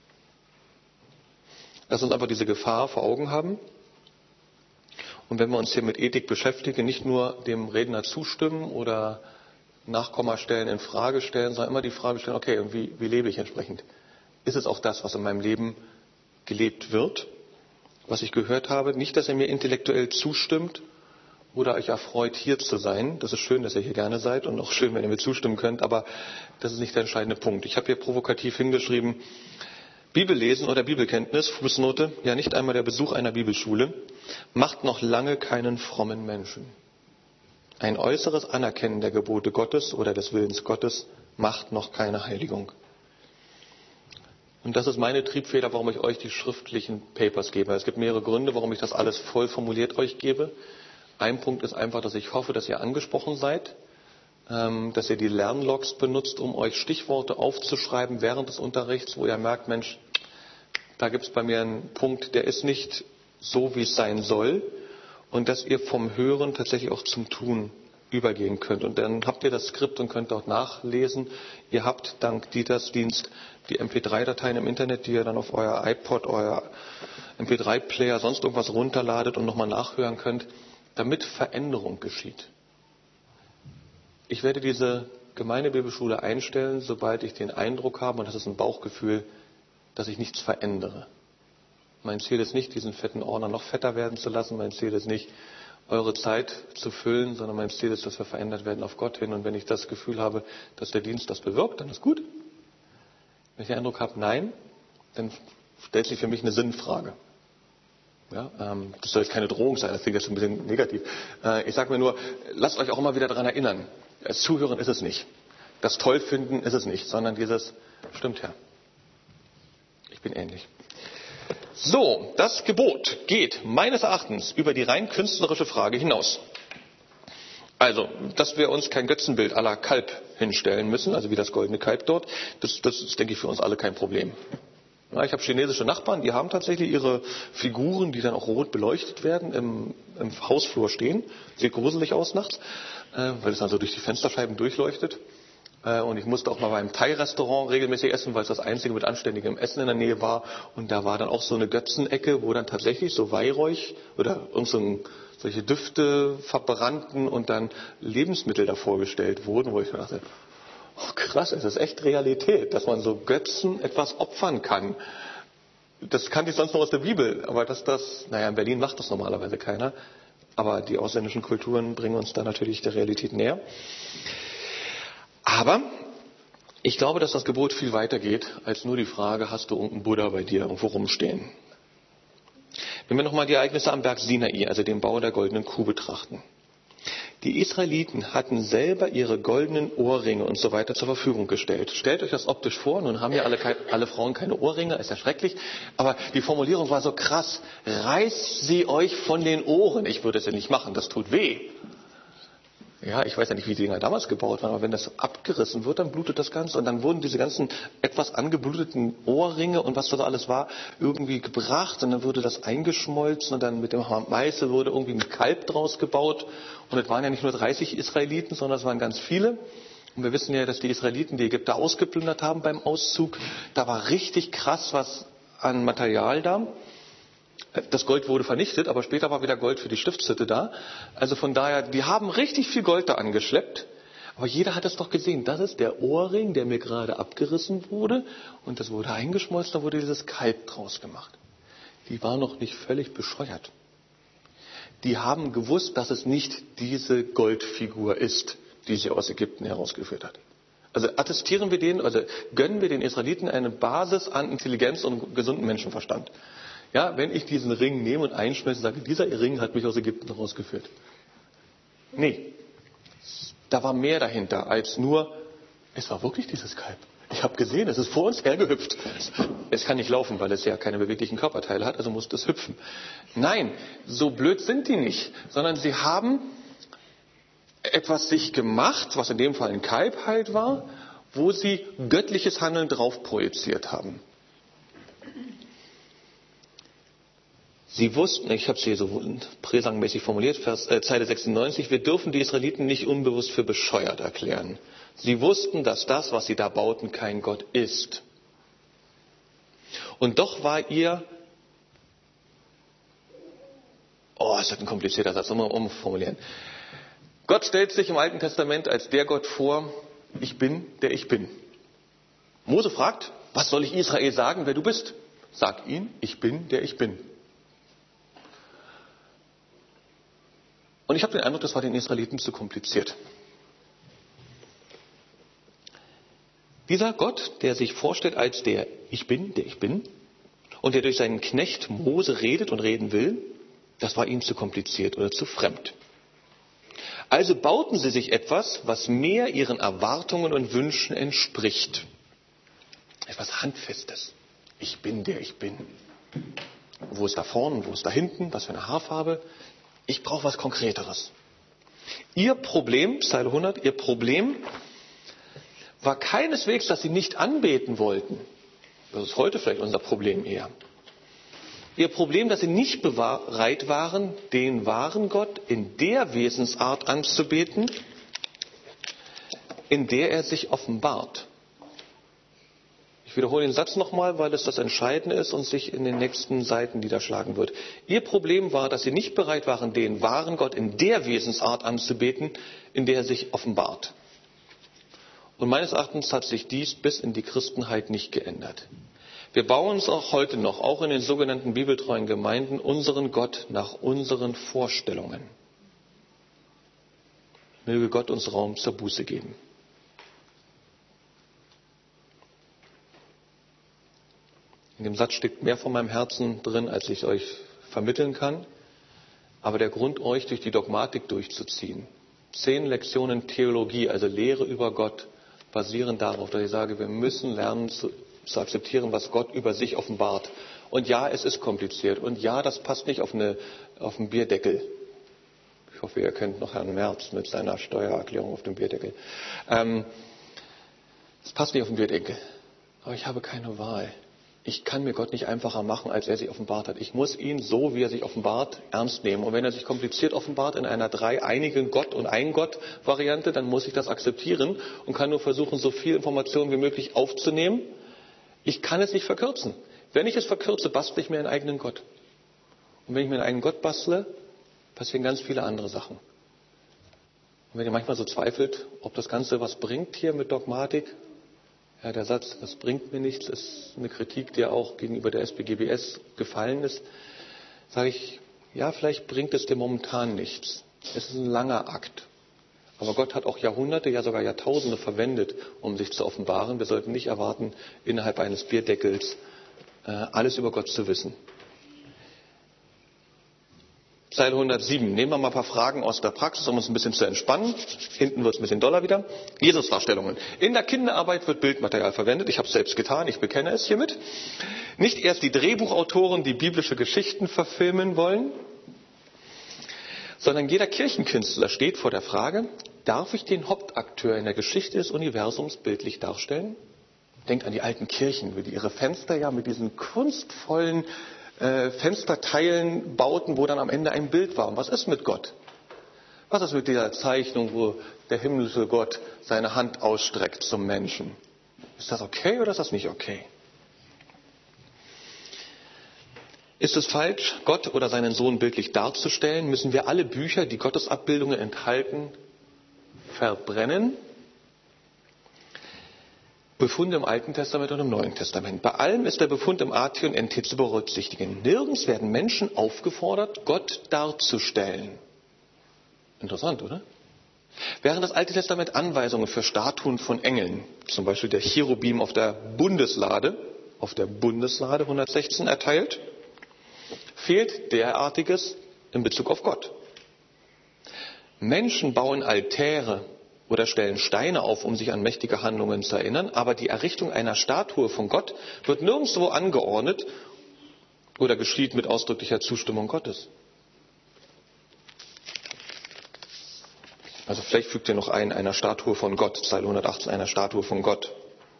Lass uns einfach diese Gefahr vor Augen haben. Und wenn wir uns hier mit Ethik beschäftigen, nicht nur dem Redner zustimmen oder Nachkommastellen in Frage stellen, sondern immer die Frage stellen, okay, und wie, wie lebe ich entsprechend? Ist es auch das, was in meinem Leben gelebt wird? was ich gehört habe. Nicht, dass ihr mir intellektuell zustimmt oder euch erfreut, hier zu sein. Das ist schön, dass ihr hier gerne seid und auch schön, wenn ihr mir zustimmen könnt, aber das ist nicht der entscheidende Punkt. Ich habe hier provokativ hingeschrieben, Bibellesen oder Bibelkenntnis, Fußnote, ja nicht einmal der Besuch einer Bibelschule, macht noch lange keinen frommen Menschen. Ein äußeres Anerkennen der Gebote Gottes oder des Willens Gottes macht noch keine Heiligung. Und das ist meine Triebfeder, warum ich euch die schriftlichen Papers gebe. Es gibt mehrere Gründe, warum ich das alles voll formuliert euch gebe. Ein Punkt ist einfach, dass ich hoffe, dass ihr angesprochen seid, dass ihr die Lernlogs benutzt, um euch Stichworte aufzuschreiben während des Unterrichts, wo ihr merkt, Mensch, da gibt es bei mir einen Punkt, der ist nicht so, wie es sein soll, und dass ihr vom Hören tatsächlich auch zum Tun übergehen könnt. Und dann habt ihr das Skript und könnt dort nachlesen. Ihr habt dank Dieters Dienst die M P drei Dateien im Internet, die ihr dann auf euer iPod, euer M P drei Player, sonst irgendwas runterladet und nochmal nachhören könnt, damit Veränderung geschieht. Ich werde diese Gemeindebibelschule einstellen, sobald ich den Eindruck habe, und das ist ein Bauchgefühl, dass ich nichts verändere. Mein Ziel ist nicht, diesen fetten Ordner noch fetter werden zu lassen. Mein Ziel ist nicht, eure Zeit zu füllen, sondern mein Ziel ist, dass wir verändert werden auf Gott hin. Und wenn ich das Gefühl habe, dass der Dienst das bewirkt, dann ist gut. Wenn ich den Eindruck habe, nein, dann stellt sich für mich eine Sinnfrage. Ja, ähm, das soll jetzt keine Drohung sein, das klingt jetzt ein bisschen negativ. Äh, ich sage mir nur, lasst euch auch immer wieder daran erinnern. Das Zuhören ist es nicht. Das Tollfinden ist es nicht, sondern dieses, stimmt Herr, ich bin ähnlich. So, das Gebot geht meines Erachtens über die rein künstlerische Frage hinaus. Also, dass wir uns kein Götzenbild à la Kalb hinstellen müssen, also wie das goldene Kalb dort, das, das ist, denke ich, für uns alle kein Problem. Ja, ich habe chinesische Nachbarn, die haben tatsächlich ihre Figuren, die dann auch rot beleuchtet werden, im, im Hausflur stehen. Sieht gruselig aus nachts, äh, weil es dann so durch die Fensterscheiben durchleuchtet. Äh, und ich musste auch mal beim Thai-Restaurant regelmäßig essen, weil es das einzige mit anständigem Essen in der Nähe war. Und da war dann auch so eine Götzenecke, wo dann tatsächlich so Weihräuch oder irgend so ein, solche Düfte verbrannten und dann Lebensmittel davor gestellt wurden, wo ich mir dachte, oh, krass, es ist echt Realität, dass man so Götzen etwas opfern kann. Das kannte ich sonst noch aus der Bibel, aber dass das, naja, in Berlin macht das normalerweise keiner, aber die ausländischen Kulturen bringen uns da natürlich der Realität näher. Aber ich glaube, dass das Gebot viel weiter geht, als nur die Frage, hast du irgendeinen Buddha bei dir irgendwo rumstehen? Wenn wir nochmal die Ereignisse am Berg Sinai, also den Bau der goldenen Kuh, betrachten. Die Israeliten hatten selber ihre goldenen Ohrringe und so weiter zur Verfügung gestellt. Stellt euch das optisch vor, nun haben ja alle, alle Frauen keine Ohrringe, ist ja schrecklich, aber die Formulierung war so krass, reißt sie euch von den Ohren. Ich würde es ja nicht machen, das tut weh. Ja, ich weiß ja nicht, wie die Dinger damals gebaut waren, aber wenn das abgerissen wird, dann blutet das Ganze. Und dann wurden diese ganzen etwas angebluteten Ohrringe und was da alles war, irgendwie gebracht. Und dann wurde das eingeschmolzen und dann mit dem Meißel wurde irgendwie ein Kalb draus gebaut. Und es waren ja nicht nur dreißig Israeliten, sondern es waren ganz viele. Und wir wissen ja, dass die Israeliten die Ägypter ausgeplündert haben beim Auszug. Da war richtig krass was an Material da. Das Gold wurde vernichtet, aber später war wieder Gold für die Stiftshütte da. Also von daher, die haben richtig viel Gold da angeschleppt. Aber jeder hat es doch gesehen. Das ist der Ohrring, der mir gerade abgerissen wurde. Und das wurde eingeschmolzen, da wurde dieses Kalb draus gemacht. Die waren noch nicht völlig bescheuert. Die haben gewusst, dass es nicht diese Goldfigur ist, die sie aus Ägypten herausgeführt hat. Also attestieren wir denen, also gönnen wir den Israeliten eine Basis an Intelligenz und gesunden Menschenverstand. Ja, wenn ich diesen Ring nehme und einschmeiße, sage, dieser Ring hat mich aus Ägypten rausgeführt. Nee, da war mehr dahinter als nur, es war wirklich dieses Kalb. Ich habe gesehen, es ist vor uns hergehüpft. Es kann nicht laufen, weil es ja keine beweglichen Körperteile hat, also muss es hüpfen. Nein, so blöd sind die nicht, sondern sie haben etwas sich gemacht, was in dem Fall ein Kalb halt war, wo sie göttliches Handeln drauf projiziert haben. Sie wussten, ich habe es hier so präsangmäßig formuliert, Vers, äh, Zeile sechsundneunzig, wir dürfen die Israeliten nicht unbewusst für bescheuert erklären. Sie wussten, dass das, was sie da bauten, kein Gott ist. Und doch war ihr, oh, ist das ein komplizierter Satz, um umformulieren. Gott stellt sich im Alten Testament als der Gott vor, ich bin, der ich bin. Mose fragt, was soll ich Israel sagen, wer du bist? Sag ihnen, ich bin, der ich bin. Und ich habe den Eindruck, das war den Israeliten zu kompliziert. Dieser Gott, der sich vorstellt als der Ich Bin, der ich bin, und der durch seinen Knecht Mose redet und reden will, das war ihm zu kompliziert oder zu fremd. Also bauten sie sich etwas, was mehr ihren Erwartungen und Wünschen entspricht. Etwas Handfestes. Ich bin der ich bin. Wo ist da vorne, wo ist da hinten, was für eine Haarfarbe? Ich brauche was Konkreteres. Ihr Problem, Zeile hundert, ihr Problem war keineswegs, dass sie nicht anbeten wollten. Das ist heute vielleicht unser Problem eher. Ihr Problem, dass sie nicht bereit waren, den wahren Gott in der Wesensart anzubeten, in der er sich offenbart. Ich wiederhole den Satz nochmal, weil es das Entscheidende ist und sich in den nächsten Seiten niederschlagen wird. Ihr Problem war, dass sie nicht bereit waren, den wahren Gott in der Wesensart anzubeten, in der er sich offenbart. Und meines Erachtens hat sich dies bis in die Christenheit nicht geändert. Wir bauen uns auch heute noch, auch in den sogenannten bibeltreuen Gemeinden, unseren Gott nach unseren Vorstellungen. Möge Gott uns Raum zur Buße geben. In dem Satz steckt mehr von meinem Herzen drin, als ich euch vermitteln kann. Aber der Grund, euch durch die Dogmatik durchzuziehen, zehn Lektionen Theologie, also Lehre über Gott, basieren darauf, dass ich sage, wir müssen lernen zu, zu akzeptieren, was Gott über sich offenbart. Und ja, es ist kompliziert. Und ja, das passt nicht auf, eine, auf einen Bierdeckel. Ich hoffe, ihr kennt noch Herrn Merz mit seiner Steuererklärung auf dem Bierdeckel. Ähm, es passt nicht auf den Bierdeckel. Aber ich habe keine Wahl. Ich kann mir Gott nicht einfacher machen, als er sich offenbart hat. Ich muss ihn so, wie er sich offenbart, ernst nehmen. Und wenn er sich kompliziert offenbart in einer dreieinigen Gott- und Ein-Gott-Variante, dann muss ich das akzeptieren und kann nur versuchen, so viel Information wie möglich aufzunehmen. Ich kann es nicht verkürzen. Wenn ich es verkürze, bastle ich mir einen eigenen Gott. Und wenn ich mir einen eigenen Gott bastle, passieren ganz viele andere Sachen. Und wenn ihr manchmal so zweifelt, ob das Ganze was bringt hier mit Dogmatik, ja, der Satz, das bringt mir nichts, ist eine Kritik, die auch gegenüber der S B G B S gefallen ist. Sage ich, ja, vielleicht bringt es dir momentan nichts. Es ist ein langer Akt. Aber Gott hat auch Jahrhunderte, ja sogar Jahrtausende verwendet, um sich zu offenbaren. Wir sollten nicht erwarten, innerhalb eines Bierdeckels äh, alles über Gott zu wissen. Zeile hundertsieben. Nehmen wir mal ein paar Fragen aus der Praxis, um uns ein bisschen zu entspannen. Hinten wird es ein bisschen doller wieder. Jesus-Darstellungen. In der Kinderarbeit wird Bildmaterial verwendet. Ich habe es selbst getan, ich bekenne es hiermit. Nicht erst die Drehbuchautoren, die biblische Geschichten verfilmen wollen, sondern jeder Kirchenkünstler steht vor der Frage, darf ich den Hauptakteur in der Geschichte des Universums bildlich darstellen? Denkt an die alten Kirchen, wie die ihre Fenster ja mit diesen kunstvollen Äh, Fensterteilen bauten, wo dann am Ende ein Bild war. Und was ist mit Gott? Was ist mit dieser Zeichnung, wo der himmlische Gott seine Hand ausstreckt zum Menschen? Ist das okay oder ist das nicht okay? Ist es falsch, Gott oder seinen Sohn bildlich darzustellen? Müssen wir alle Bücher, die Gottesabbildungen enthalten, verbrennen? Befunde im Alten Testament und im Neuen Testament. Bei allem ist der Befund im A T und N T zu berücksichtigen. Nirgends werden Menschen aufgefordert, Gott darzustellen. Interessant, oder? Während das Alte Testament Anweisungen für Statuen von Engeln, zum Beispiel der Cherubim auf der Bundeslade, auf der Bundeslade hundertsechzehn erteilt, fehlt derartiges in Bezug auf Gott. Menschen bauen Altäre oder stellen Steine auf, um sich an mächtige Handlungen zu erinnern, aber die Errichtung einer Statue von Gott wird nirgendwo angeordnet oder geschieht mit ausdrücklicher Zustimmung Gottes. Also vielleicht fügt ihr noch ein, einer Statue von Gott, Zeile hundertachtzehn, einer Statue von Gott.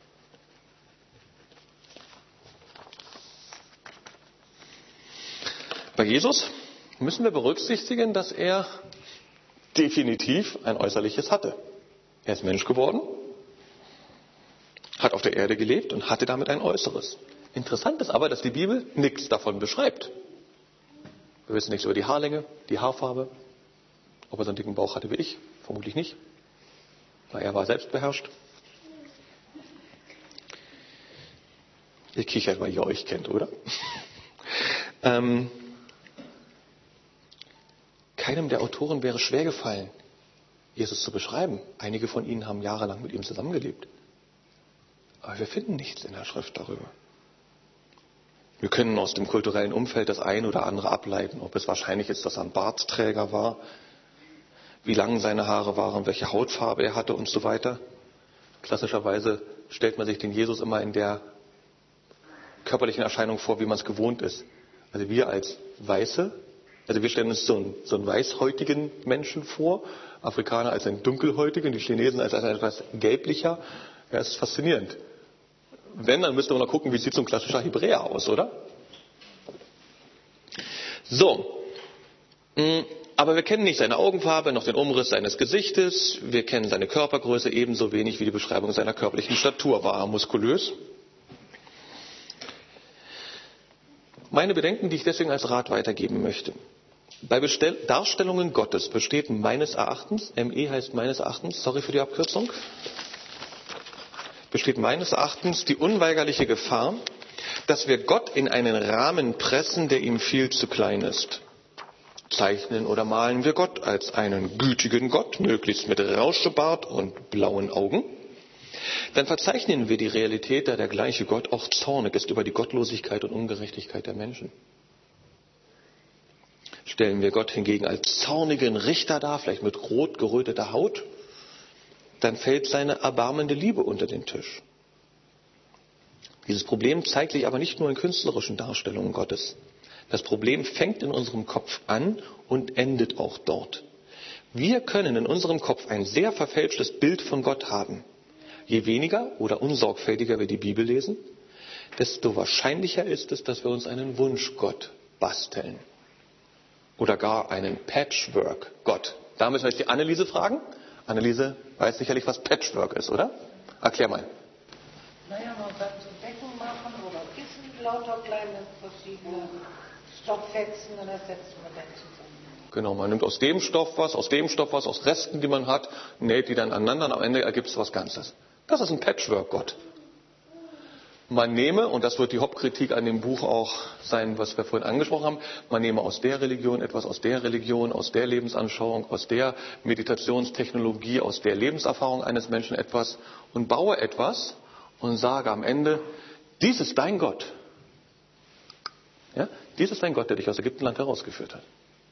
Bei Jesus müssen wir berücksichtigen, dass er definitiv ein Äußerliches hatte. Er ist Mensch geworden, hat auf der Erde gelebt und hatte damit ein Äußeres. Interessant ist aber, dass die Bibel nichts davon beschreibt. Wir wissen nichts über die Haarlänge, die Haarfarbe, ob er so einen dicken Bauch hatte wie ich, vermutlich nicht, weil er war selbst beherrscht. Ihr kichert, weil ihr euch kennt, oder? ähm, Keinem der Autoren wäre schwer gefallen, Jesus zu beschreiben. Einige von ihnen haben jahrelang mit ihm zusammengelebt. Aber wir finden nichts in der Schrift darüber. Wir können aus dem kulturellen Umfeld das ein oder andere ableiten, ob es wahrscheinlich ist, dass er ein Bartträger war, wie lang seine Haare waren, welche Hautfarbe er hatte und so weiter. Klassischerweise stellt man sich den Jesus immer in der körperlichen Erscheinung vor, wie man es gewohnt ist. Also wir als Weiße, also wir stellen uns so einen, so einen weißhäutigen Menschen vor, Afrikaner als einen dunkelhäutigen, die Chinesen als ein etwas gelblicher. Ja, es ist faszinierend. Wenn, dann müsste man noch gucken, wie sieht so ein klassischer Hebräer aus, oder? So. Aber wir kennen nicht seine Augenfarbe, noch den Umriss seines Gesichtes. Wir kennen seine Körpergröße ebenso wenig wie die Beschreibung seiner körperlichen Statur. War er muskulös? Meine Bedenken, die ich deswegen als Rat weitergeben möchte. Bei Bestell- Darstellungen Gottes besteht meines Erachtens, M E heißt meines Erachtens, sorry für die Abkürzung, besteht meines Erachtens die unweigerliche Gefahr, dass wir Gott in einen Rahmen pressen, der ihm viel zu klein ist. Zeichnen oder malen wir Gott als einen gütigen Gott, möglichst mit Rauschebart und blauen Augen, dann verzeichnen wir die Realität, da der gleiche Gott auch zornig ist über die Gottlosigkeit und Ungerechtigkeit der Menschen. Stellen wir Gott hingegen als zornigen Richter dar, vielleicht mit rot geröteter Haut, dann fällt seine erbarmende Liebe unter den Tisch. Dieses Problem zeigt sich aber nicht nur in künstlerischen Darstellungen Gottes. Das Problem fängt in unserem Kopf an und endet auch dort. Wir können in unserem Kopf ein sehr verfälschtes Bild von Gott haben. Je weniger oder unsorgfältiger wir die Bibel lesen, desto wahrscheinlicher ist es, dass wir uns einen Wunschgott basteln. Oder gar einen Patchwork-Gott. Da müssen wir jetzt die Anneliese fragen. Anneliese weiß sicherlich, was Patchwork ist, oder? Erklär mal. Naja, man kann so Decken machen oder Kissen, lauter kleine verschiedene Stofffetzen und das setzt man dann zusammen. Genau, man nimmt aus dem Stoff was, aus dem Stoff was, aus Resten, die man hat, näht die dann aneinander und am Ende ergibt es was Ganzes. Das ist ein Patchwork-Gott. Man nehme, und das wird die Hauptkritik an dem Buch auch sein, was wir vorhin angesprochen haben, man nehme aus der Religion etwas, aus der Religion, aus der Lebensanschauung, aus der Meditationstechnologie, aus der Lebenserfahrung eines Menschen etwas und baue etwas und sage am Ende, dies ist dein Gott. Ja? Dies ist dein Gott, der dich aus Ägyptenland herausgeführt hat.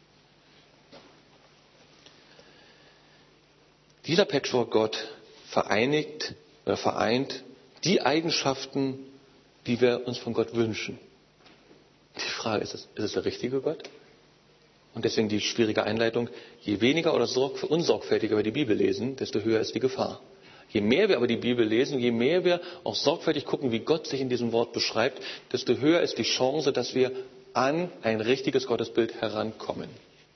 Dieser Patchwork-Gott vereinigt oder vereint die Eigenschaften, die wir uns von Gott wünschen. Die Frage ist, ist es der richtige Gott? Und deswegen die schwierige Einleitung, je weniger oder unsorgfältiger wir die Bibel lesen, desto höher ist die Gefahr. Je mehr wir aber die Bibel lesen, je mehr wir auch sorgfältig gucken, wie Gott sich in diesem Wort beschreibt, desto höher ist die Chance, dass wir an ein richtiges Gottesbild herankommen.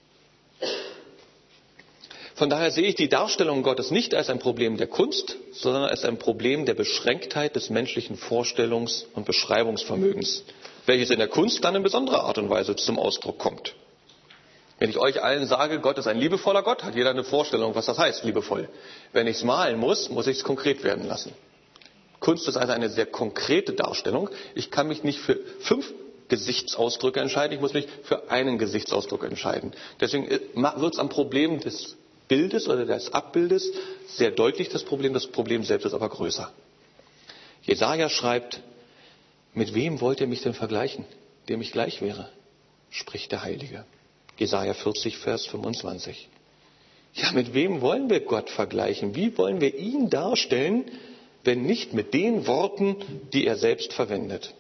Von daher sehe ich die Darstellung Gottes nicht als ein Problem der Kunst, sondern als ein Problem der Beschränktheit des menschlichen Vorstellungs- und Beschreibungsvermögens, welches in der Kunst dann in besonderer Art und Weise zum Ausdruck kommt. Wenn ich euch allen sage, Gott ist ein liebevoller Gott, hat jeder eine Vorstellung, was das heißt, liebevoll. Wenn ich es malen muss, muss ich es konkret werden lassen. Kunst ist also eine sehr konkrete Darstellung. Ich kann mich nicht für fünf Gesichtsausdrücke entscheiden, ich muss mich für einen Gesichtsausdruck entscheiden. Deswegen wird es am Problem des Bildes oder des Abbildes sehr deutlich das Problem, das Problem selbst ist aber größer. Jesaja schreibt, mit wem wollt ihr mich denn vergleichen, dem ich gleich wäre, spricht der Heilige. Jesaja vierzig, Vers fünfundzwanzig. Ja, mit wem wollen wir Gott vergleichen? Wie wollen wir ihn darstellen, wenn nicht mit den Worten, die er selbst verwendet?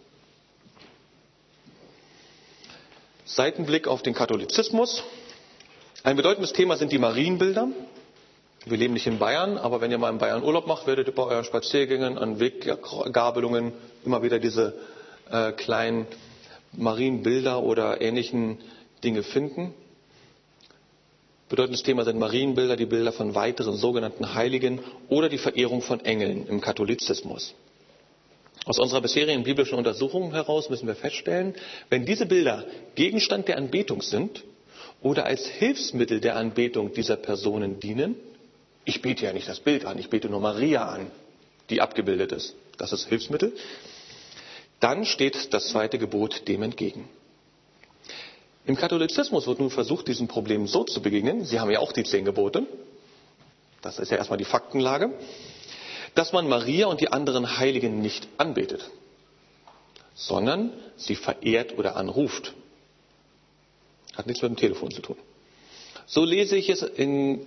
Seitenblick auf den Katholizismus. Ein bedeutendes Thema sind die Marienbilder. Wir leben nicht in Bayern, aber wenn ihr mal in Bayern Urlaub macht, werdet ihr bei euren Spaziergängen an Weggabelungen immer wieder diese äh, kleinen Marienbilder oder ähnlichen Dinge finden. Bedeutendes Thema sind Marienbilder, die Bilder von weiteren sogenannten Heiligen oder die Verehrung von Engeln im Katholizismus. Aus unserer bisherigen biblischen Untersuchung heraus müssen wir feststellen, wenn diese Bilder Gegenstand der Anbetung sind oder als Hilfsmittel der Anbetung dieser Personen dienen, ich bete ja nicht das Bild an, ich bete nur Maria an, die abgebildet ist, das ist Hilfsmittel, dann steht das zweite Gebot dem entgegen. Im Katholizismus wird nun versucht, diesem Problem so zu begegnen, Sie haben ja auch die zehn Gebote, das ist ja erstmal die Faktenlage, dass man Maria und die anderen Heiligen nicht anbetet, sondern sie verehrt oder anruft. Hat nichts mit dem Telefon zu tun. So lese ich es in,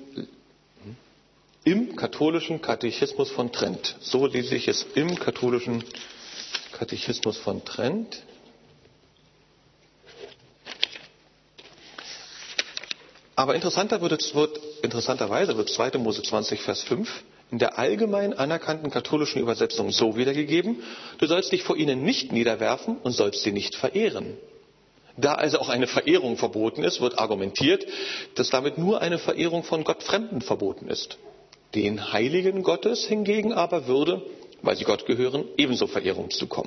im katholischen Katechismus von Trent. So lese ich es im katholischen Katechismus von Trent. Aber interessanter wird es, wird, interessanterweise wird zweiter Mose zwanzig, Vers fünf in der allgemein anerkannten katholischen Übersetzung so wiedergegeben: Du sollst dich vor ihnen nicht niederwerfen und sollst sie nicht verehren. Da also auch eine Verehrung verboten ist, wird argumentiert, dass damit nur eine Verehrung von Gottfremden verboten ist. Den Heiligen Gottes hingegen aber würde, weil sie Gott gehören, ebenso Verehrung zukommen.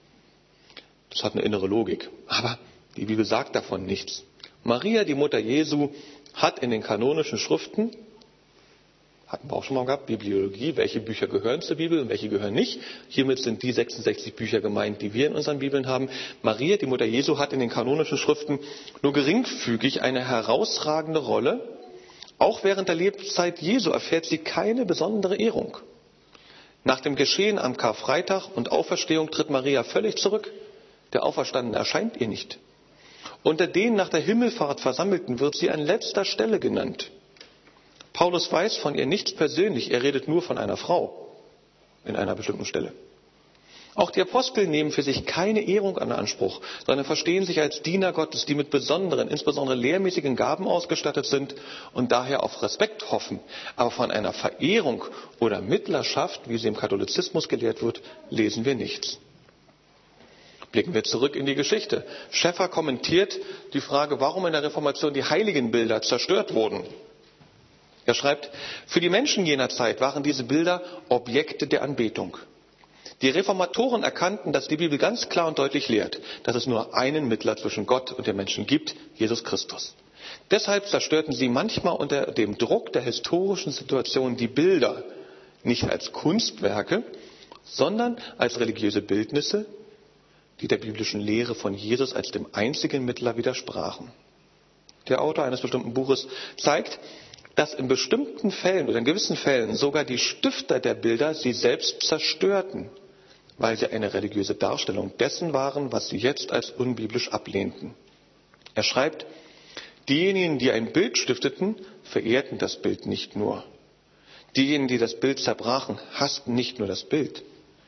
Das hat eine innere Logik. Aber die Bibel sagt davon nichts. Maria, die Mutter Jesu, hat in den kanonischen Schriften, hatten wir auch schon mal gehabt, Bibliologie, welche Bücher gehören zur Bibel und welche gehören nicht. Hiermit sind die sechsundsechzig Bücher gemeint, die wir in unseren Bibeln haben. Maria, die Mutter Jesu, hat in den kanonischen Schriften nur geringfügig eine herausragende Rolle. Auch während der Lebenszeit Jesu erfährt sie keine besondere Ehrung. Nach dem Geschehen am Karfreitag und Auferstehung tritt Maria völlig zurück. Der Auferstandene erscheint ihr nicht. Unter den nach der Himmelfahrt Versammelten wird sie an letzter Stelle genannt. Paulus weiß von ihr nichts persönlich, er redet nur von einer Frau in einer bestimmten Stelle. Auch die Apostel nehmen für sich keine Ehrung in Anspruch, sondern verstehen sich als Diener Gottes, die mit besonderen, insbesondere lehrmäßigen Gaben ausgestattet sind und daher auf Respekt hoffen. Aber von einer Verehrung oder Mittlerschaft, wie sie im Katholizismus gelehrt wird, lesen wir nichts. Blicken wir zurück in die Geschichte. Schäffer kommentiert die Frage, warum in der Reformation die Heiligenbilder zerstört wurden. Er schreibt, für die Menschen jener Zeit waren diese Bilder Objekte der Anbetung. Die Reformatoren erkannten, dass die Bibel ganz klar und deutlich lehrt, dass es nur einen Mittler zwischen Gott und den Menschen gibt, Jesus Christus. Deshalb zerstörten sie manchmal unter dem Druck der historischen Situation die Bilder nicht als Kunstwerke, sondern als religiöse Bildnisse, die der biblischen Lehre von Jesus als dem einzigen Mittler widersprachen. Der Autor eines bestimmten Buches zeigt, dass in bestimmten Fällen oder in gewissen Fällen sogar die Stifter der Bilder sie selbst zerstörten, weil sie eine religiöse Darstellung dessen waren, was sie jetzt als unbiblisch ablehnten. Er schreibt, diejenigen, die ein Bild stifteten, verehrten das Bild nicht nur. Diejenigen, die das Bild zerbrachen, hassten nicht nur das Bild.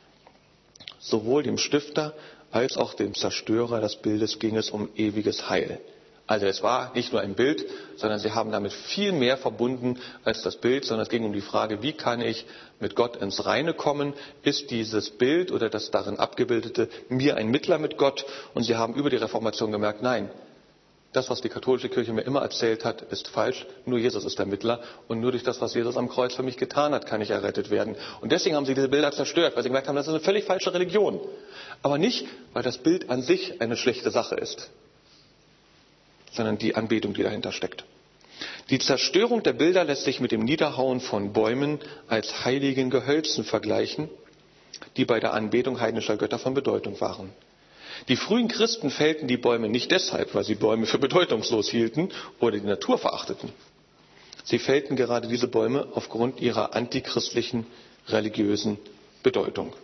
Sowohl dem Stifter als auch dem Zerstörer des Bildes ging es um ewiges Heil. Also es war nicht nur ein Bild, sondern sie haben damit viel mehr verbunden als das Bild, sondern es ging um die Frage, wie kann ich mit Gott ins Reine kommen? Ist dieses Bild oder das darin abgebildete mir ein Mittler mit Gott? Und sie haben über die Reformation gemerkt, nein, das, was die katholische Kirche mir immer erzählt hat, ist falsch. Nur Jesus ist der Mittler und nur durch das, was Jesus am Kreuz für mich getan hat, kann ich errettet werden. Und deswegen haben sie diese Bilder zerstört, weil sie gemerkt haben, das ist eine völlig falsche Religion. Aber nicht, weil das Bild an sich eine schlechte Sache ist, sondern die Anbetung, die dahinter steckt. Die Zerstörung der Bilder lässt sich mit dem Niederhauen von Bäumen als heiligen Gehölzen vergleichen, die bei der Anbetung heidnischer Götter von Bedeutung waren. Die frühen Christen fällten die Bäume nicht deshalb, weil sie Bäume für bedeutungslos hielten oder die Natur verachteten. Sie fällten gerade diese Bäume aufgrund ihrer antichristlichen religiösen Bedeutung.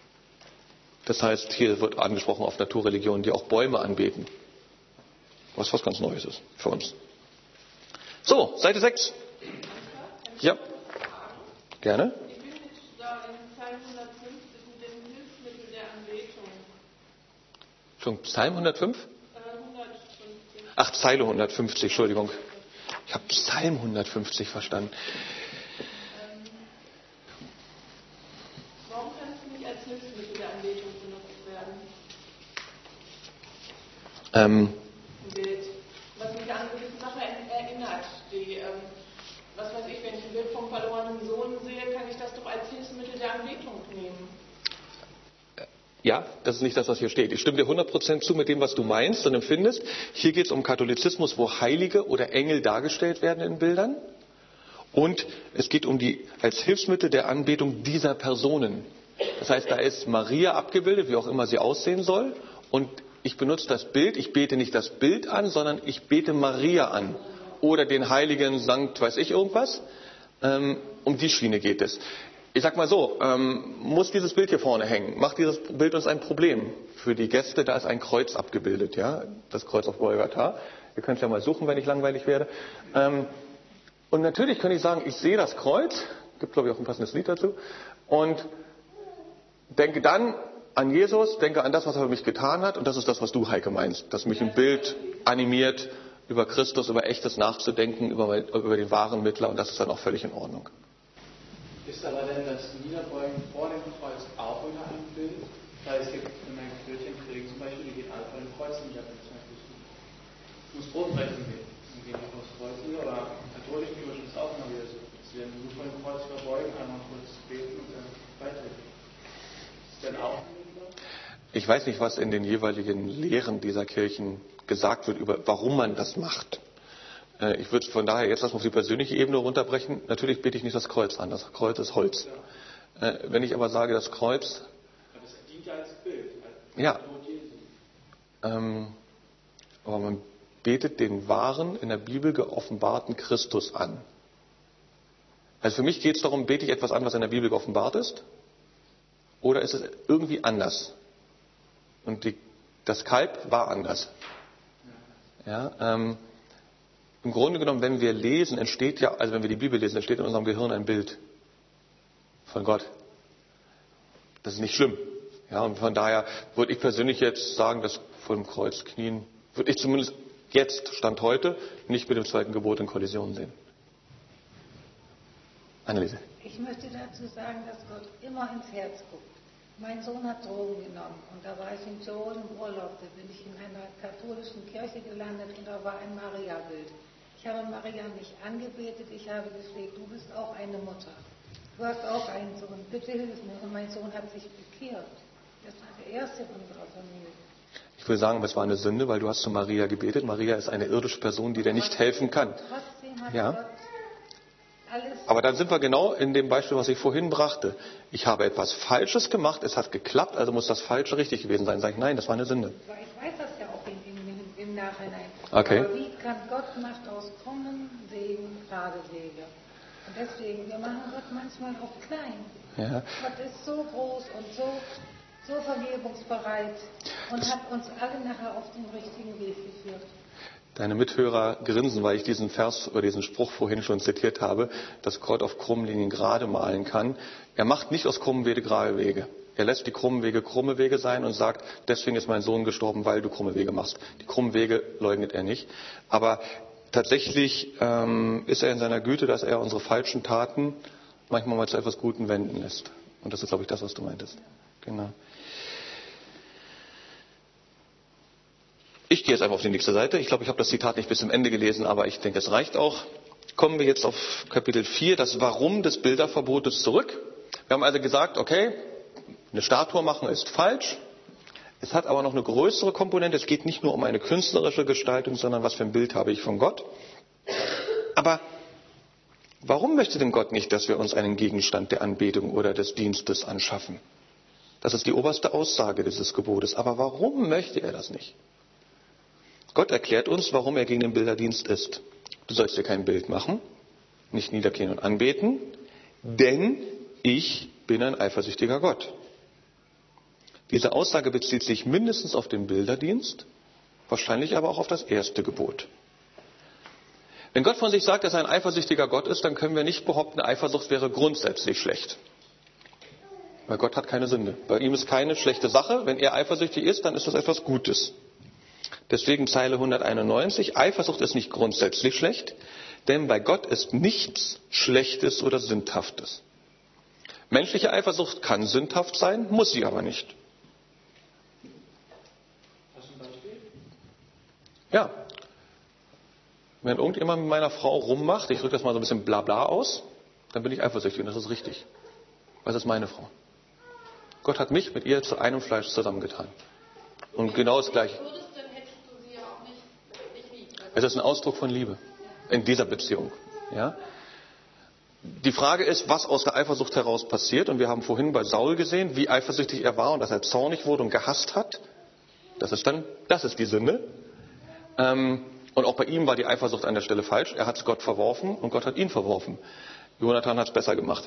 Das heißt, hier wird angesprochen auf Naturreligionen, die auch Bäume anbeten. Was was ganz Neues ist für uns. So, Seite sechs. Ja, gerne. Ich bin jetzt da in Psalm hundertfünfzig mit dem Hilfsmittel der Anbetung. Schon Psalm hundertfünf? Äh, hundertfünfzig. Ach, Zeile hundertfünfzig, Entschuldigung. Ich habe Psalm hundertfünfzig verstanden. Ähm, warum kann es nicht als Hilfsmittel der Anbetung benutzt werden? Ähm, Bild, was mich an eine gewisse Sache erinnert. Die, ähm, was weiß ich, wenn ich ein Bild vom verlorenen Sohn sehe, kann ich das doch als Hilfsmittel der Anbetung nehmen. Ja, das ist nicht das, was hier steht. Ich stimme dir hundert Prozent zu mit dem, was du meinst und empfindest. Hier geht es um Katholizismus, wo Heilige oder Engel dargestellt werden in Bildern. Und es geht um die als Hilfsmittel der Anbetung dieser Personen. Das heißt, da ist Maria abgebildet, wie auch immer sie aussehen soll. Und ich benutze das Bild, ich bete nicht das Bild an, sondern ich bete Maria an. Oder den heiligen Sankt, weiß ich irgendwas. Ähm, um die Schiene geht es. Ich sag mal so, ähm, muss dieses Bild hier vorne hängen? Macht dieses Bild uns ein Problem? Für die Gäste, da ist ein Kreuz abgebildet, ja, das Kreuz auf Golgatha. Ihr könnt es ja mal suchen, wenn ich langweilig werde. Ähm, und natürlich kann ich sagen, ich sehe das Kreuz, gibt glaube ich auch ein passendes Lied dazu, und denke dann an Jesus, denke an das, was er für mich getan hat, und das ist das, was du, Heike, meinst, dass mich ein Bild animiert, über Christus, über Echtes nachzudenken, über, über den wahren Mittler, und das ist dann auch völlig in Ordnung. Ist aber denn das Niederbeugen vor dem Kreuz auch unter einem Bild? Weil es gibt in meiner Kirche in Kriegen zum Beispiel, die gehen alle vor dem Kreuz nieder, wenn zum Beispiel Fuß Brotbrechen geht. Dann gehen die vor das Kreuz nieder, oder im katholischen Kirchen ist es auch immer wieder so. Dass wir nur vor dem Kreuz verbeugen, einmal kurz beten und dann weiter. Ist denn auch Ich weiß nicht, was in den jeweiligen Lehren dieser Kirchen gesagt wird, über warum man das macht. Ich würde von daher jetzt erstmal auf die persönliche Ebene runterbrechen. Natürlich bete ich nicht das Kreuz an. Das Kreuz ist Holz. Ja. Wenn ich aber sage, das Kreuz... Aber es dient ja als Bild. Als ja. Ähm, aber man betet den wahren, in der Bibel geoffenbarten Christus an. Also für mich geht es darum, bete ich etwas an, was in der Bibel geoffenbart ist? Oder ist es irgendwie anders? Und die, das Kalb war anders. Ja, ähm, Im Grunde genommen, wenn wir lesen, entsteht ja, also wenn wir die Bibel lesen, entsteht in unserem Gehirn ein Bild von Gott. Das ist nicht schlimm. Ja, und von daher würde ich persönlich jetzt sagen, dass vor dem Kreuz knien, würde ich zumindest jetzt, Stand heute, nicht mit dem zweiten Gebot in Kollision sehen. Anneliese. Ich möchte dazu sagen, dass Gott immer ins Herz guckt. Mein Sohn hat Drogen genommen und da war ich in Tirol im Urlaub, da bin ich in einer katholischen Kirche gelandet und da war ein Maria-Bild. Ich habe Maria nicht angebetet, ich habe gefleht, du bist auch eine Mutter. Du hast auch einen Sohn, bitte hilf mir. Und mein Sohn hat sich bekehrt. Das war der erste unserer Familie. Ich will sagen, es war eine Sünde, weil du hast zu Maria gebetet. Maria ist eine irdische Person, die dir nicht helfen kann. Trotzdem hat ja. Gott alles. Aber dann sind wir genau in dem Beispiel, was ich vorhin brachte. Ich habe etwas Falsches gemacht, es hat geklappt, also muss das Falsche richtig gewesen sein. Sag ich, nein, das war eine Sünde. Ich weiß das ja auch im, im, im Nachhinein. Okay. Aber wie kann Gott macht aus krummen Wegen gerade Wege? Und deswegen, wir machen Gott manchmal auch klein. Ja. Gott ist so groß und so, so vergebungsbereit und das hat uns alle nachher auf den richtigen Weg geführt. Deine Mithörer grinsen, weil ich diesen Vers oder diesen Spruch vorhin schon zitiert habe, dass Gott auf krummen Linien gerade malen kann. Er macht nicht aus krummen Wege gerade Wege. Er lässt die krummen Wege krumme Wege sein und sagt, deswegen ist mein Sohn gestorben, weil du krumme Wege machst. Die krummen Wege leugnet er nicht. Aber tatsächlich ähm, ist er in seiner Güte, dass er unsere falschen Taten manchmal mal zu etwas Guten wenden lässt. Und das ist, glaube ich, das, was du meintest. Genau. Ich gehe jetzt einfach auf die nächste Seite. Ich glaube, ich habe das Zitat nicht bis zum Ende gelesen, aber ich denke, es reicht auch. Kommen wir jetzt auf Kapitel vier, das Warum des Bilderverbotes zurück. Wir haben also gesagt, okay, eine Statue machen ist falsch. Es hat aber noch eine größere Komponente. Es geht nicht nur um eine künstlerische Gestaltung, sondern was für ein Bild habe ich von Gott. Aber warum möchte denn Gott nicht, dass wir uns einen Gegenstand der Anbetung oder des Dienstes anschaffen? Das ist die oberste Aussage dieses Gebotes. Aber warum möchte er das nicht? Gott erklärt uns, warum er gegen den Bilderdienst ist. Du sollst dir kein Bild machen, nicht niederknien und anbeten, denn ich bin ein eifersüchtiger Gott. Diese Aussage bezieht sich mindestens auf den Bilderdienst, wahrscheinlich aber auch auf das erste Gebot. Wenn Gott von sich sagt, dass er ein eifersüchtiger Gott ist, dann können wir nicht behaupten, Eifersucht wäre grundsätzlich schlecht. Weil Gott hat keine Sünde. Bei ihm ist keine schlechte Sache. Wenn er eifersüchtig ist, dann ist das etwas Gutes. Deswegen Zeile hunderteinundneunzig, Eifersucht ist nicht grundsätzlich schlecht, denn bei Gott ist nichts Schlechtes oder Sündhaftes. Menschliche Eifersucht kann sündhaft sein, muss sie aber nicht. Hast du ein Beispiel? Ja. Wenn irgendjemand mit meiner Frau rummacht, ich drücke das mal so ein bisschen Blabla aus, dann bin ich eifersüchtig und das ist richtig. Weil das ist meine Frau. Gott hat mich mit ihr zu einem Fleisch zusammengetan. Und genau das Gleiche. Es ist ein Ausdruck von Liebe in dieser Beziehung. Ja? Die Frage ist, was aus der Eifersucht heraus passiert. Und wir haben vorhin bei Saul gesehen, wie eifersüchtig er war und dass er zornig wurde und gehasst hat. Das ist dann, das ist die Sünde. Ähm, und auch bei ihm war die Eifersucht an der Stelle falsch. Er hat es Gott verworfen und Gott hat ihn verworfen. Jonathan hat es besser gemacht.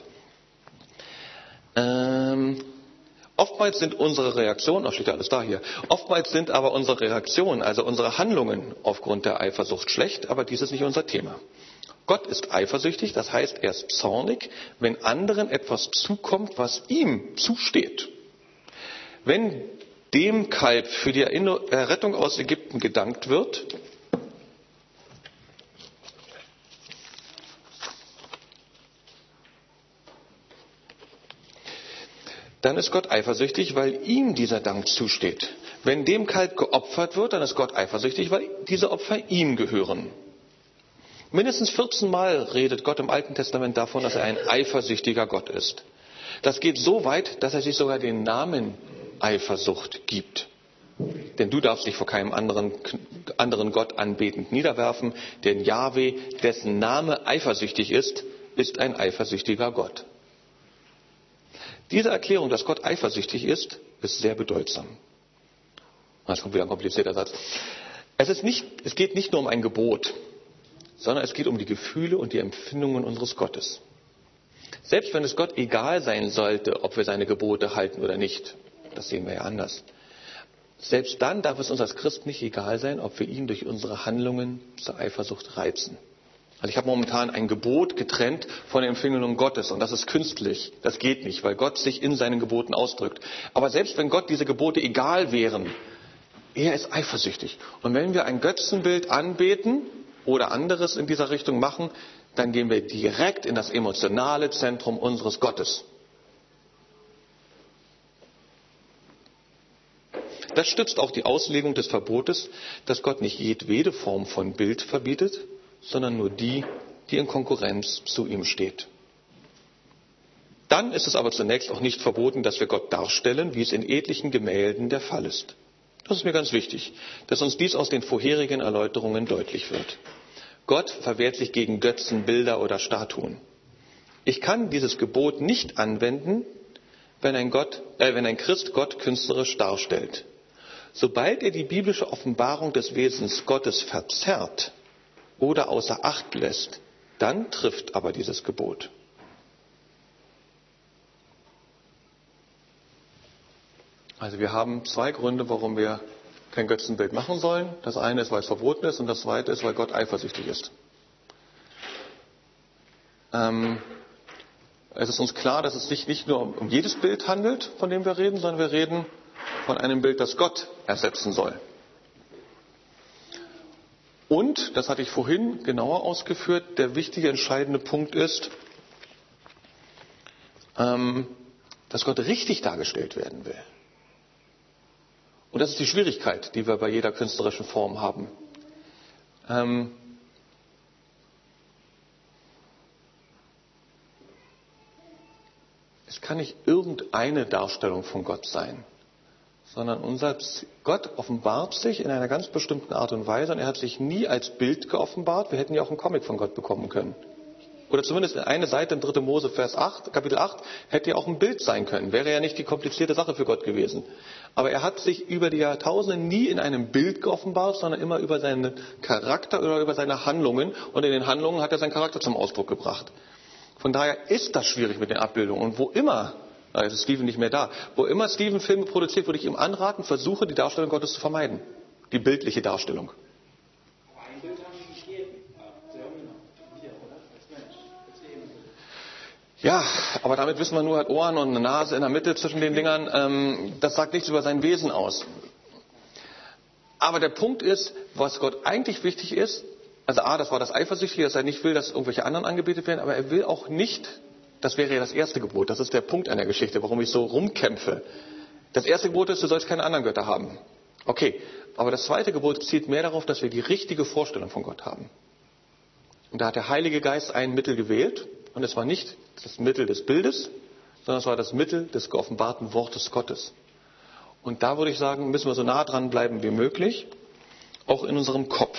Ähm, oftmals sind unsere Reaktionen, oh, steht ja alles da hier, oftmals sind aber unsere Reaktionen, also unsere Handlungen aufgrund der Eifersucht schlecht, aber dies ist nicht unser Thema. Gott ist eifersüchtig, das heißt, er ist zornig, wenn anderen etwas zukommt, was ihm zusteht. Wenn dem Kalb für die Errettung aus Ägypten gedankt wird, dann ist Gott eifersüchtig, weil ihm dieser Dank zusteht. Wenn dem Kalb geopfert wird, dann ist Gott eifersüchtig, weil diese Opfer ihm gehören. Mindestens vierzehn Mal redet Gott im Alten Testament davon, dass er ein eifersüchtiger Gott ist. Das geht so weit, dass er sich sogar den Namen Eifersucht gibt. Denn du darfst dich vor keinem anderen, anderen Gott anbetend niederwerfen, denn Jahwe, dessen Name eifersüchtig ist, ist ein eifersüchtiger Gott. Diese Erklärung, dass Gott eifersüchtig ist, ist sehr bedeutsam. Das kommt wieder ein komplizierter Satz. Es ist nicht, es geht nicht nur um ein Gebot, sondern es geht um die Gefühle und die Empfindungen unseres Gottes. Selbst wenn es Gott egal sein sollte, ob wir seine Gebote halten oder nicht, das sehen wir ja anders. Selbst dann darf es uns als Christ nicht egal sein, ob wir ihn durch unsere Handlungen zur Eifersucht reizen. Also ich habe momentan ein Gebot getrennt von den Empfindungen Gottes und das ist künstlich. Das geht nicht, weil Gott sich in seinen Geboten ausdrückt. Aber selbst wenn Gott diese Gebote egal wären, er ist eifersüchtig. Und wenn wir ein Götzenbild anbeten oder anderes in dieser Richtung machen, dann gehen wir direkt in das emotionale Zentrum unseres Gottes. Das stützt auch die Auslegung des Verbotes, dass Gott nicht jedwede Form von Bild verbietet, sondern nur die, die in Konkurrenz zu ihm steht. Dann ist es aber zunächst auch nicht verboten, dass wir Gott darstellen, wie es in etlichen Gemälden der Fall ist. Das ist mir ganz wichtig, dass uns dies aus den vorherigen Erläuterungen deutlich wird. Gott verwehrt sich gegen Götzen, Bilder oder Statuen. Ich kann dieses Gebot nicht anwenden, wenn ein, Gott, äh, wenn ein Christ Gott künstlerisch darstellt. Sobald er die biblische Offenbarung des Wesens Gottes verzerrt oder außer Acht lässt, dann trifft aber dieses Gebot. Also wir haben zwei Gründe, warum wir kein Götzenbild machen sollen. Das eine ist, weil es verboten ist und das zweite ist, weil Gott eifersüchtig ist. Ähm, es ist uns klar, dass es sich nicht nur um jedes Bild handelt, von dem wir reden, sondern wir reden von einem Bild, das Gott ersetzen soll. Und, das hatte ich vorhin genauer ausgeführt, der wichtige, entscheidende Punkt ist, ähm, dass Gott richtig dargestellt werden will. Und das ist die Schwierigkeit, die wir bei jeder künstlerischen Form haben. Ähm, es kann nicht irgendeine Darstellung von Gott sein, sondern unser Gott offenbart sich in einer ganz bestimmten Art und Weise und er hat sich nie als Bild geoffenbart. Wir hätten ja auch einen Comic von Gott bekommen können. Oder zumindest eine Seite in dritter Mose, Vers acht, Kapitel acht, hätte ja auch ein Bild sein können. Wäre ja nicht die komplizierte Sache für Gott gewesen. Aber er hat sich über die Jahrtausende nie in einem Bild geoffenbart, sondern immer über seinen Charakter oder über seine Handlungen. Und in den Handlungen hat er seinen Charakter zum Ausdruck gebracht. Von daher ist das schwierig mit den Abbildungen. Und wo immer, da ist Steven nicht mehr da, wo immer Steven Filme produziert, würde ich ihm anraten, versuche die Darstellung Gottes zu vermeiden. Die bildliche Darstellung. Ein Bild haben sie gegeben. Sie haben genommen. Wir, oder? Als Mensch. Als Ebenbild. Ja, aber damit wissen wir nur, er hat Ohren und eine Nase in der Mitte zwischen den Dingern. Ähm, das sagt nichts über sein Wesen aus. Aber der Punkt ist, was Gott eigentlich wichtig ist, also A, das war das Eifersüchtige, dass er nicht will, dass irgendwelche anderen angebetet werden, aber er will auch nicht, das wäre ja das erste Gebot, das ist der Punkt an der Geschichte, warum ich so rumkämpfe. Das erste Gebot ist, du sollst keine anderen Götter haben. Okay, aber das zweite Gebot zielt mehr darauf, dass wir die richtige Vorstellung von Gott haben. Und da hat der Heilige Geist ein Mittel gewählt, und es war nicht das Mittel des Bildes, sondern es war das Mittel des geoffenbarten Wortes Gottes. Und da würde ich sagen, müssen wir so nah dran bleiben wie möglich, auch in unserem Kopf.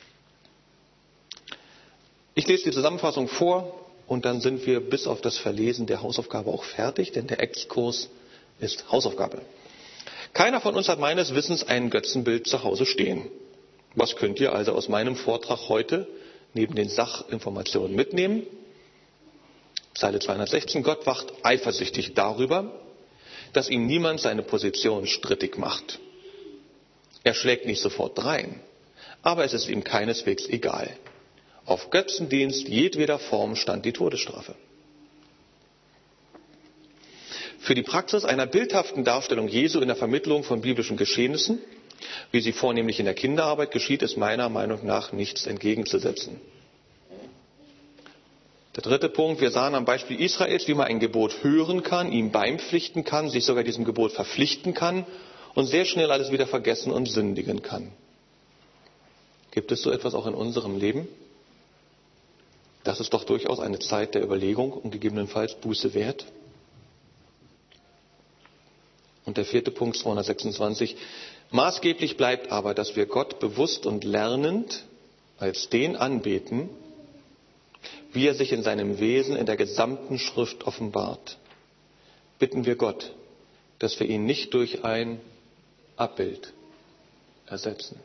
Ich lese die Zusammenfassung vor und dann sind wir bis auf das Verlesen der Hausaufgabe auch fertig, denn der Exkurs ist Hausaufgabe. Keiner von uns hat meines Wissens ein Götzenbild zu Hause stehen. Was könnt ihr also aus meinem Vortrag heute neben den Sachinformationen mitnehmen? Zeile zweihundertsechzehn. Gott wacht eifersüchtig darüber, dass ihm niemand seine Position strittig macht. Er schlägt nicht sofort drein, aber es ist ihm keineswegs egal. Auf Götzendienst jedweder Form stand die Todesstrafe. Für die Praxis einer bildhaften Darstellung Jesu in der Vermittlung von biblischen Geschehnissen, wie sie vornehmlich in der Kinderarbeit geschieht, ist meiner Meinung nach nichts entgegenzusetzen. Der dritte Punkt, wir sahen am Beispiel Israels, wie man ein Gebot hören kann, ihm beipflichten kann, sich sogar diesem Gebot verpflichten kann und sehr schnell alles wieder vergessen und sündigen kann. Gibt es so etwas auch in unserem Leben? Das ist doch durchaus eine Zeit der Überlegung und gegebenenfalls Buße wert. Und der vierte Punkt, zweihundertsechsundzwanzig. Maßgeblich bleibt aber, dass wir Gott bewusst und lernend als den anbeten, wie er sich in seinem Wesen in der gesamten Schrift offenbart. Bitten wir Gott, dass wir ihn nicht durch ein Abbild ersetzen.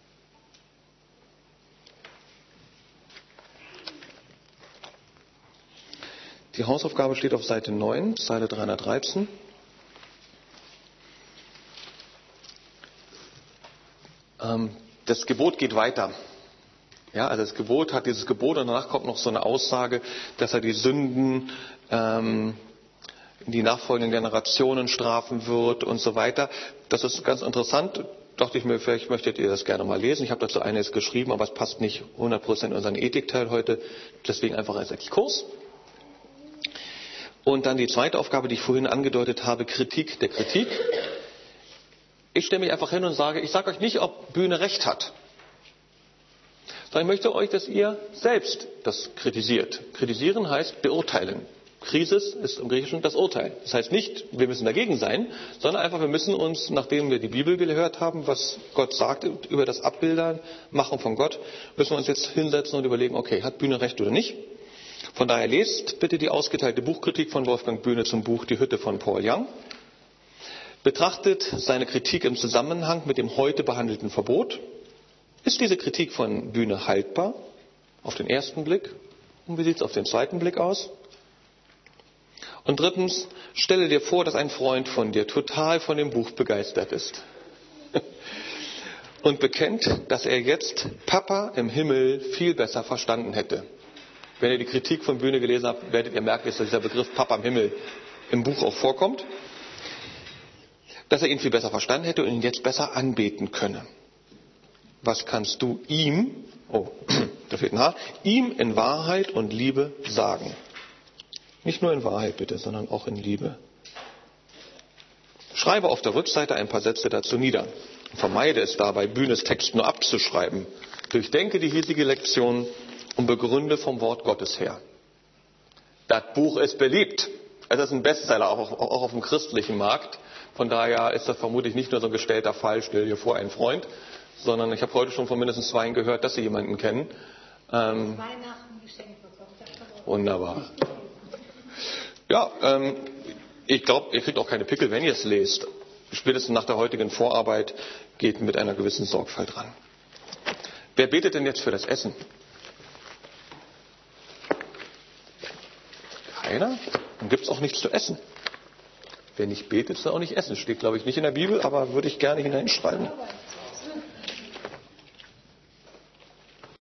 Die Hausaufgabe steht auf Seite neun, Zeile dreihundertdreizehn. Das Gebot geht weiter. Ja, also das Gebot hat dieses Gebot und danach kommt noch so eine Aussage, dass er die Sünden ähm, in die nachfolgenden Generationen strafen wird und so weiter. Das ist ganz interessant. Dachte ich mir, vielleicht möchtet ihr das gerne mal lesen. Ich habe dazu einiges geschrieben, aber es passt nicht hundert Prozent in unseren Ethikteil heute. Deswegen einfach als Exkurs. Und dann die zweite Aufgabe, die ich vorhin angedeutet habe, Kritik der Kritik. Ich stelle mich einfach hin und sage, ich sage euch nicht, ob Bühne recht hat. Sondern ich möchte euch, dass ihr selbst das kritisiert. Kritisieren heißt beurteilen. Krisis ist im Griechischen das Urteil. Das heißt nicht, wir müssen dagegen sein, sondern einfach, wir müssen uns, nachdem wir die Bibel gehört haben, was Gott sagt über das Abbildern, Machen von Gott, müssen wir uns jetzt hinsetzen und überlegen, okay, hat Bühne recht oder nicht? Von daher lest bitte die ausgeteilte Buchkritik von Wolfgang Bühne zum Buch Die Hütte von Paul Young. Betrachtet seine Kritik im Zusammenhang mit dem heute behandelten Verbot. Ist diese Kritik von Bühne haltbar? Auf den ersten Blick. Und wie sieht es auf den zweiten Blick aus? Und drittens, stelle dir vor, dass ein Freund von dir total von dem Buch begeistert ist. Und bekennt, dass er jetzt Papa im Himmel viel besser verstanden hätte. Wenn ihr die Kritik von Bühne gelesen habt, werdet ihr merken, dass dieser Begriff Papa im Himmel im Buch auch vorkommt. Dass er ihn viel besser verstanden hätte und ihn jetzt besser anbeten könne. Was kannst du ihm, oh, da fehlt ein Haar, ihm in Wahrheit und Liebe sagen? Nicht nur in Wahrheit bitte, sondern auch in Liebe. Schreibe auf der Rückseite ein paar Sätze dazu nieder. Vermeide es dabei, Bühnes Text nur abzuschreiben. Durchdenke die hiesige Lektion und begründe vom Wort Gottes her. Das Buch ist beliebt. Es ist ein Bestseller, auch, auch auf dem christlichen Markt. Von daher ist das vermutlich nicht nur so ein gestellter Fall, stell dir vor, ein Freund, sondern ich habe heute schon von mindestens zwei gehört, dass sie jemanden kennen. Ähm, Weihnachten geschenkt bekommen. wunderbar. Ja, ähm, ich glaube, ihr kriegt auch keine Pickel, wenn ihr es lest. Spätestens nach der heutigen Vorarbeit geht mit einer gewissen Sorgfalt ran. Wer betet denn jetzt für das Essen? Keiner? Dann gibt es auch nichts zu essen. Wer nicht betet, soll auch nicht essen. Steht, glaube ich, nicht in der Bibel, aber würde ich gerne hineinschreiben.